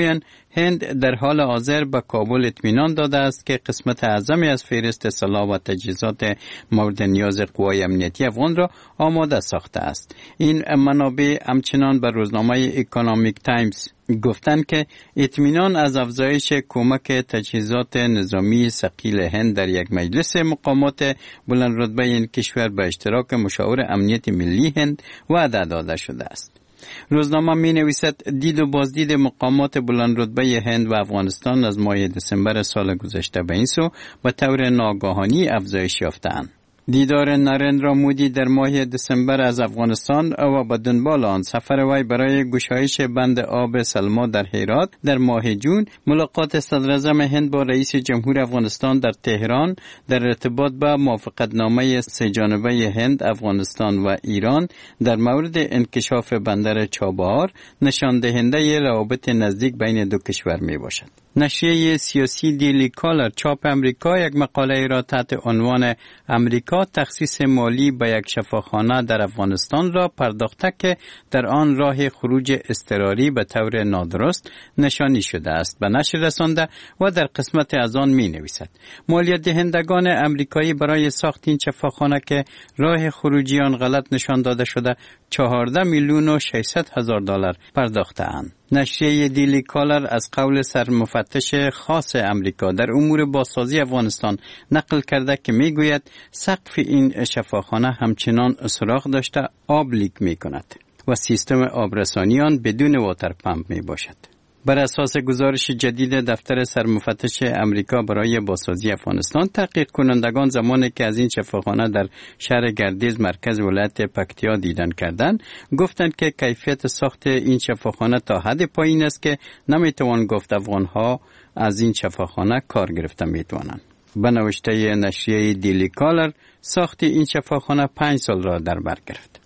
هند در حال حاضر به کابل اطمینان داده است که قسمت اعظمی از فهرست سلاح و تجهیزات مورد نیاز قوای امنیتی افغان را آماده ساخته است. این منابع همچنان به روزنامه اکونومیک تایمز گفتند که اطمینان از افزایش کمک تجهیزات نظامی ثقیل هند در یک مجلس مقامات بلند رتبه این کشور به اشتراک مشاور امنیت ملی هند وعده داده شده است. روزنامه می نویسد دید و بازدید مقامات بلند رتبه هند و افغانستان از ماه دسامبر سال گذشته به این سو به طور ناگهانی افزایش یافته‌اند. دیدار نریندرا مودی در ماه دسامبر از افغانستان و به دنبال آن سفر وی برای گشایش بند آب سلما در هرات در ماه جون، ملاقات صدراعظم هند با رئیس جمهور افغانستان در تهران در ارتباط با موافقتنامه سه‌جانبه هند، افغانستان و ایران در مورد انکشاف بندر چابهار نشان دهنده روابط نزدیک بین دو کشور می باشد. نشریه سیاسی دیلی کالر چاپ امریکا یک مقاله را تحت عنوان امریکا تخصیص مالی به یک شفاخانه در افغانستان را پرداخته که در آن راه خروج اضطراری به طور نادرست نشانی شده است به نشر رسانده و در قسمت از آن می نویسد مالیات دهندگان امریکایی برای ساخت این شفاخانه که راه خروجی آن غلط نشان داده شده 14,600,000 دلار پرداخته اند. نشریه دیلی کالر از قول سرمفتش خاص امریکا در امور بازسازی افغانستان نقل کرده که میگوید سقف این شفاخانه همچنان سوراخ داشته آب لیک می کند و سیستم آبرسانی آن بدون واتر پمپ می باشد. بر اساس گزارش جدید دفتر سرمفتش امریکا برای بازسازی افغانستان، تحقیق کنندگان زمانی که از این شفاخانه در شهر گردیز مرکز ولایت پکتیا دیدن کردند، گفتند که کیفیت ساخت این شفاخانه تا حد پایین است که نمیتوان گفت افغانها از این شفاخانه کار گرفته میتوانند. به نوشته نشریه دیلی کالر، ساخت این شفاخانه 5 سال را در بر گرفت.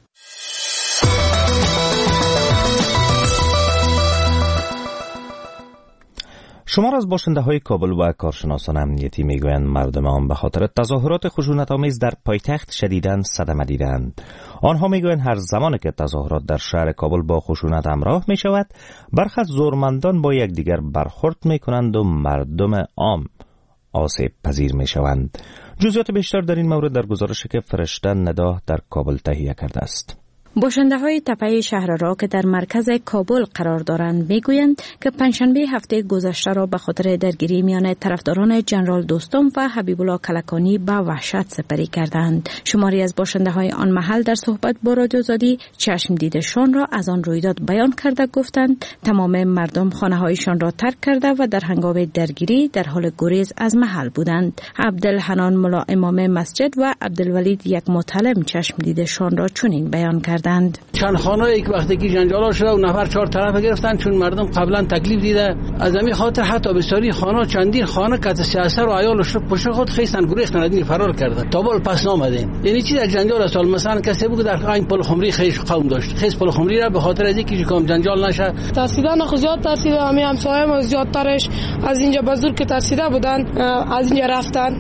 شمار از باشنده های کابل و کارشناسان امنیتی میگویند مردم آن به خاطر تظاهرات خشونت‌آمیز در پایتخت شدیداً صدمه دیدند. آنها میگویند هر زمانی که تظاهرات در شهر کابل با خشونت همراه می شود، برخی از زورمندان با یکدیگر برخورد می کنند و مردم عام آسیب پذیر می شوند. جزئیات بیشتر در این مورد در گزارشی که فرشته ندا در کابل تهیه کرده است. باشنده های تپه شهرآرا که در مرکز کابل قرار دارند میگویند که پنجشنبه هفته گذشته را به خاطر درگیری میان طرفداران جنرال دوستم و حبیب الله کلکانی به وحشت سپری کردند. شماری از باشنده های آن محل در صحبت با رادیو آزادی چشم دیدشان را از آن رویداد بیان کرده گفتند تمام مردم خانه هایشان را ترک کرده و در هنگام درگیری در حال گریز از محل بودند. عبدالحنان ملا امام مسجد و عبدالولید یک متعلم چشم دیدشان را چنین بیان کرد. چند خانه یک وقتی که جنجال شده و نفر 4 طرف گرفتن، چون مردم قبلا تکلیف دیده از همین خاطر حتی بسیاری خانه چندین خانه که سیاست و عیالش پشت خود خیستن گریختن از فرار کردن تا بال پس نامدین. یعنی چی در جنجال سال مثلا کسی بود در این پل خمری خیش قوم داشت، خیس پل خمری را به خاطر از اینکه کام جنجال نشه ترسیدن خود زیاد ترسیده. همین همسایه ما زیادترش از اینجا بزرگ که ترسیده بودن از اینجا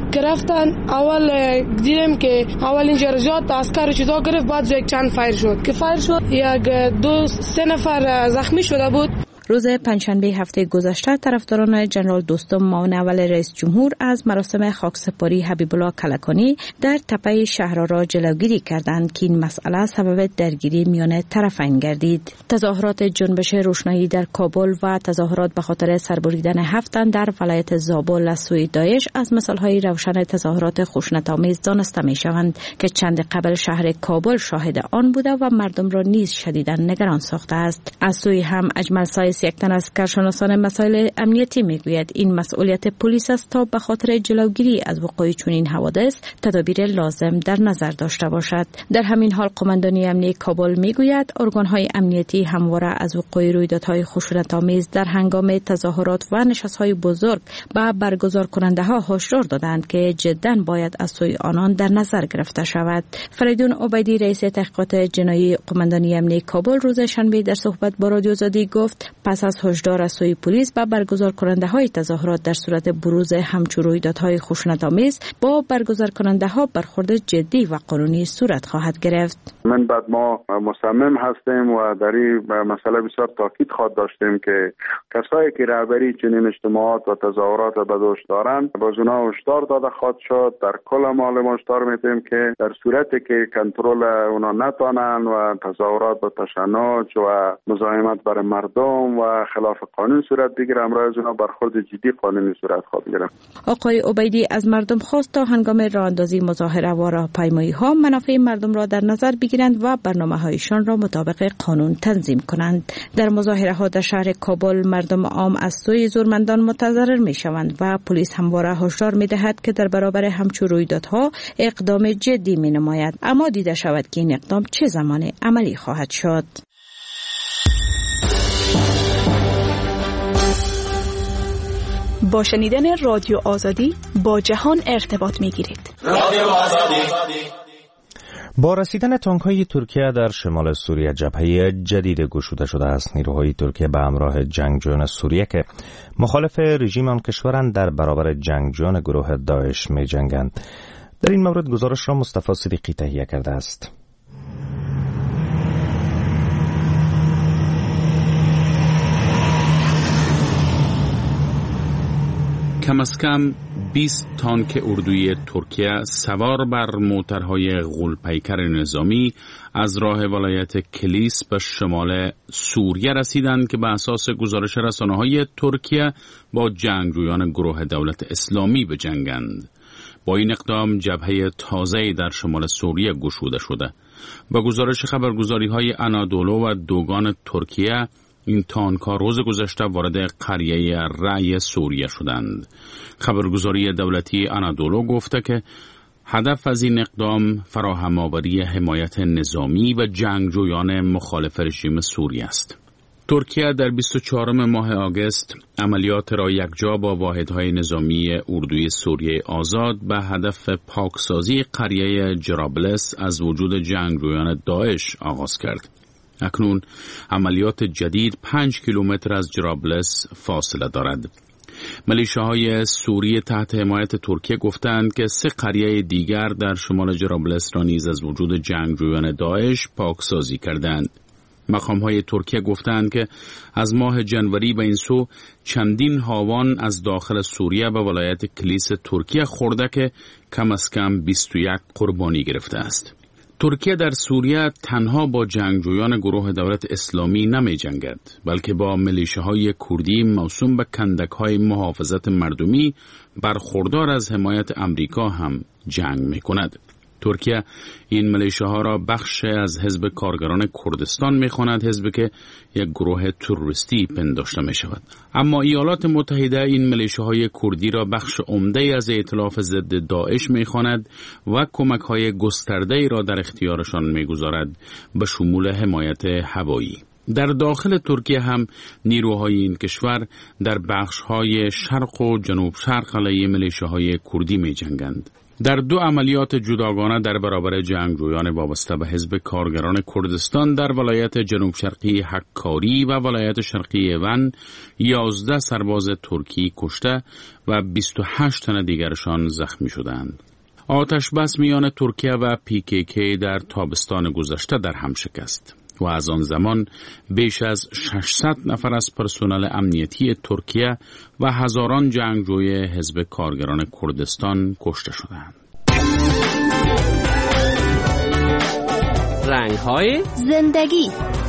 رفتن اول دیدیم که اول اینجا زیاد عسکر چیزا گرفت، بعد یک چند فایر شد که فایر شد یک 2-3 نفر زخمی شده بود. روز پنجشنبه هفته گذشته طرفداران جنرال دوستم معاون اول رئیس جمهور از مراسم خاکسپاری حبیب الله کلکانی در تپه شهرآرا جلوگیری کردند که این مسئله سبب درگیری میان طرفین گردید. تظاهرات جنبش روشنایی در کابل و تظاهرات به خاطر سربریدن 7 تن در ولایت زابل از سوی داعش از مثالهای روشن تظاهرات خشونت‌آمیز دانسته می‌شوند که چند قبل شهر کابل شاهد آن بوده و مردم را نیز شدیداً نگران ساخته است. از سوی هم اجمل سایس یک تن از کارشناسان مسائل امنیتی میگوید این مسئولیت پلیس است تا به خاطر جلوگیری از وقوع چنین حوادث تدابیر لازم در نظر داشته باشد. در همین حال قماندانی امنیتی کابل میگوید ارگان‌های امنیتی همواره از وقوع رویدادهای خشونت‌آمیز در هنگام تظاهرات و نشست‌های بزرگ به برگزار کننده‌ها هشدار دادند که جداً باید از سوی آنان در نظر گرفته شود. فریدون عبیدی رئیس تحقیقات جنایی قماندانی امنیتی کابل روز شنبه در صحبت با رادیو آزادی گفت پس از هشدار از سوی پلیس به برگزار کننده های تظاهرات در صورت بروز همچون رویدادهای خشونت‌آمیز با برگزار کننده ها برخورد جدی و قانونی صورت خواهد گرفت. من بعد ما مصمم هستیم و در این مسئله بسیار تاکید خواهد داشتیم که کسایی که رهبری چنین اجتماعات و تظاهرات به دوش دارند باز اونها هشدار داده خواهد شد. در کل مال ما هشدار میدیم که در صورتی که کنترل اونها نتوانند و تظاهرات با تشنج و مزاحمت بر مردم و خلاف قانون صورت بگیره، امروز از اونها برخورد جدی قانونی صورت خواهد گرفت. آقای عبیدی از مردم خواست تا هنگام راه اندازی مظاهره و راهپیمایی ها منافع مردم را در نظر بگیرند و برنامه‌هایشان را مطابق قانون تنظیم کنند. در مظاهره ها در شهر کابل مردم عام از سوی زورمندان متضرر می شوند و پلیس همواره هشدار می دهد که در برابر همچون رویدادها اقدام جدی می نماید، اما دیده شود که این اقدام چه زمان عملی خواهد شد. با شنیدن رادیو آزادی با جهان ارتباط می گیرید. رادیو آزادی. با رسیدن تانک‌های ترکیه در شمال سوریه جبهه جدید گشوده شده است. نیروهای ترکیه به همراه جنگجویان سوریه که مخالف رژیم آن کشورند در برابر جنگجویان گروه داعش می جنگند. در این مورد گزارش را مصطفی صدیقی تهیه کرده است. کم از کم 20 تانک اردوی ترکیه سوار بر موترهای غول‌پیکر نظامی از راه ولایت کلیس به شمال سوریه رسیدند که به اساس گزارش رسانه‌های ترکیه با جنگجویان گروه دولت اسلامی بجنگند. با این اقدام جبهه تازه‌ای در شمال سوریه گشوده شده. با گزارش خبرگزاری‌های آنادولو و دوگان ترکیه، این تانک‌ها روز گذشته وارد قریه رأی سوریه شدند. خبرگزاری دولتی آنادولو گفته که هدف از این اقدام فراهم‌آوری حمایت نظامی و جنگجویان مخالف رژیم سوریه است. ترکیه در 24 ماه آگوست عملیات را یکجا با واحدهای نظامی اردوی سوریه آزاد به هدف پاکسازی قریه جرابلس از وجود جنگجویان داعش آغاز کرد. اکنون عملیات جدید 5 کیلومتر از جرابلس فاصله دارد. ملیشه‌های سوریه تحت حمایت ترکیه گفتند که 3 قریه دیگر در شمال جرابلس را نیز از وجود جنگجویان داعش پاکسازی کردند. مقام‌های ترکیه گفتند که از ماه جنوری به این سو چندین هاوان از داخل سوریه به ولایت کلیس ترکیه خورده که کم از کم 21 قربانی گرفته است. ترکیه در سوریه تنها با جنگجویان گروه دولت اسلامی نمی جنگد، بلکه با ملیشه‌های کردی موسوم به کندک‌های محافظت مردمی برخوردار از حمایت امریکا هم جنگ می کند. ترکیه این ملیشه‌ها را بخش از حزب کارگران کردستان می‌خواند، حزبی که یک گروه تروریستی پنداشته می‌شود. اما ایالات متحده این ملیشه‌های کردی را بخش عمده از ائتلاف ضد داعش می‌خواند و کمک‌های گسترده‌ای را در اختیارشان می‌گذارد، به شمول حمایت هوایی. در داخل ترکیه هم نیروهای این کشور در بخش‌های شرق و جنوب شرق علیه ملیشه‌های کردی می‌جنگند. در 2 عملیات جداگانه در برابر جنگجویان وابسته به حزب کارگران کردستان در ولایت جنوب شرقی حکاری و ولایت شرقی ون 11 سرباز ترکی کشته و 28 تن دیگرشان زخمی شدند. آتش بس میان ترکیه و PKK در تابستان گذشته در هم شکست و از آن زمان بیش از 600 نفر از پرسنل امنیتی ترکیه و هزاران جنگجوی حزب کارگران کردستان کشته شدند. رنگ‌های زندگی.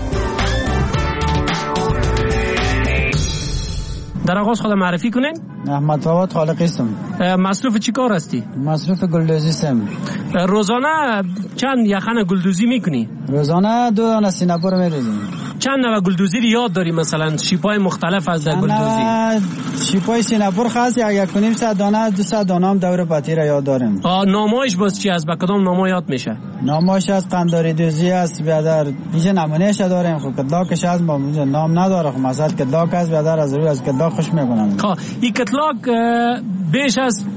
در آغاز خودم معرفی کنین. احمد فواد خالقی هستم. مصروف چی کار هستی؟ مصروف گلدوزی هستم. روزانه چند یخن گلدوزی میکنی؟ روزانه 2 دانه سینه‌پور میریزیم. چند نوع گلدوزی رو یاد داری؟ مثلا شیپای مختلف از در گلدوزی؟ شیپای سینه‌پور خاص 1.5 دانه 200 دانه هم دور پاتی را یاد داریم. نامایش باز چی از؟ با کدام نام یاد میشه؟ نامایش از قنداری دوزی است بیادر. اینجا نمونهش داریم. خب کتلاکش از ما نام نداره. خب مثلا کتلاک از بیادر از روی از کتلاک خوش میکنم. این کتلاک بیش از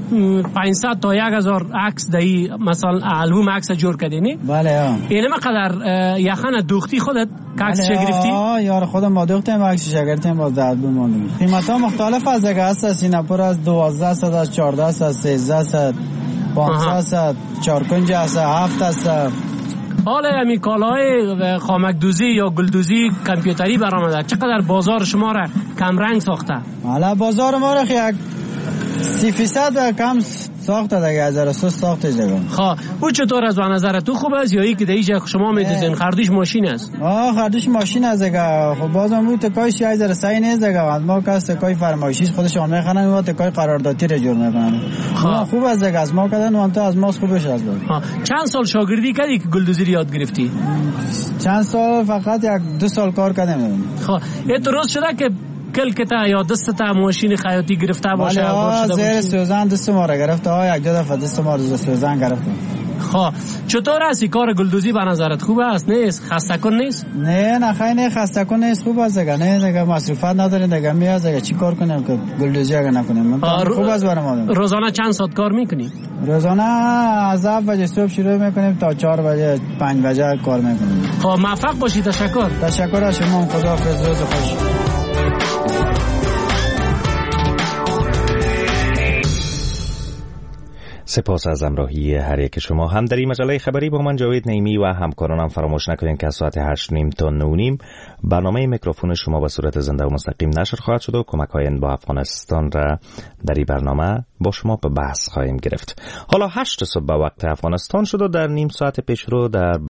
500 تا 1000 عکس دایی مثلا البوم عکس جور کردی نه؟ بله. اینم قدر یخن دوختی خودت عکس گرفتی؟ یار خودم ما دوختم عکس گرفتم باز در البوم مون. قیمتا مختلف از دیگه است. سیناپور از 1200 از 1400 از 1300 500 4 است 7 است. حالا همین کالاهای خامک دوزی یا گل دوزی کامپیوتری برآمده، چقدر بازار شما را کم رنگ ساخته؟ حالا بازار ما را یک 30% کم ساخته دیگه، از رسوس ساخته دیگه. خب او چطور از نظر تو خوب است یا اینکه دیگه شما میدونین خردش ماشین است؟ خردش ماشین است دیگه. خب بازم اون تکایش از صحیح نیست دیگه. ما کس تکای فرمایشی خودشون میخرن و تکای قراردادی رو جور میکنن. خوب است دیگه. از ما کردن وانتا از ماست خوبش است. چند سال شاگردی کردی که گلدوزی یاد گرفتی؟ چند سال؟ فقط 1-2 سال کار کردم. خب این درست شده که کلکتا یا دستت ماشین خیاطی گرفته باشه؟ بله زیر سوزن دست ما را گرفته. یک دو دفعه دست ما رو سوزن گرفته. خب چطور است کار گلدوزی به نظرت خوب است؟ نیست خسته کن نیست؟ نه خیلی خسته کن نیست، خوب است دیگه. نه دیگه مصرفات نداره دیگه، میاد دیگه چی کار کنیم که گلدوزی اگه نکنیم. خوب است برام. روزانه چند ساعت کار میکنی؟ روزانه از 7 بجه صبح شروع میکنیم تا 4 بجه 5 بجه کار میکنیم. خب موفق باشی. تشکر از شما. خداحافظ. روز خوش. سپاس از همراهی هر یک شما. هم در این مجله خبری با من جاوید نعیمی و همکارانم فراموش نکنید که از ساعت 8:30 تا 9:30 برنامه میکروفون شما به صورت زنده و مستقیم نشر خواهد شد و کمک‌های با افغانستان را در این برنامه با شما به بحث خواهیم گرفت. حالا 8 صبح به وقت افغانستان شد و در نیم ساعت پیشرو در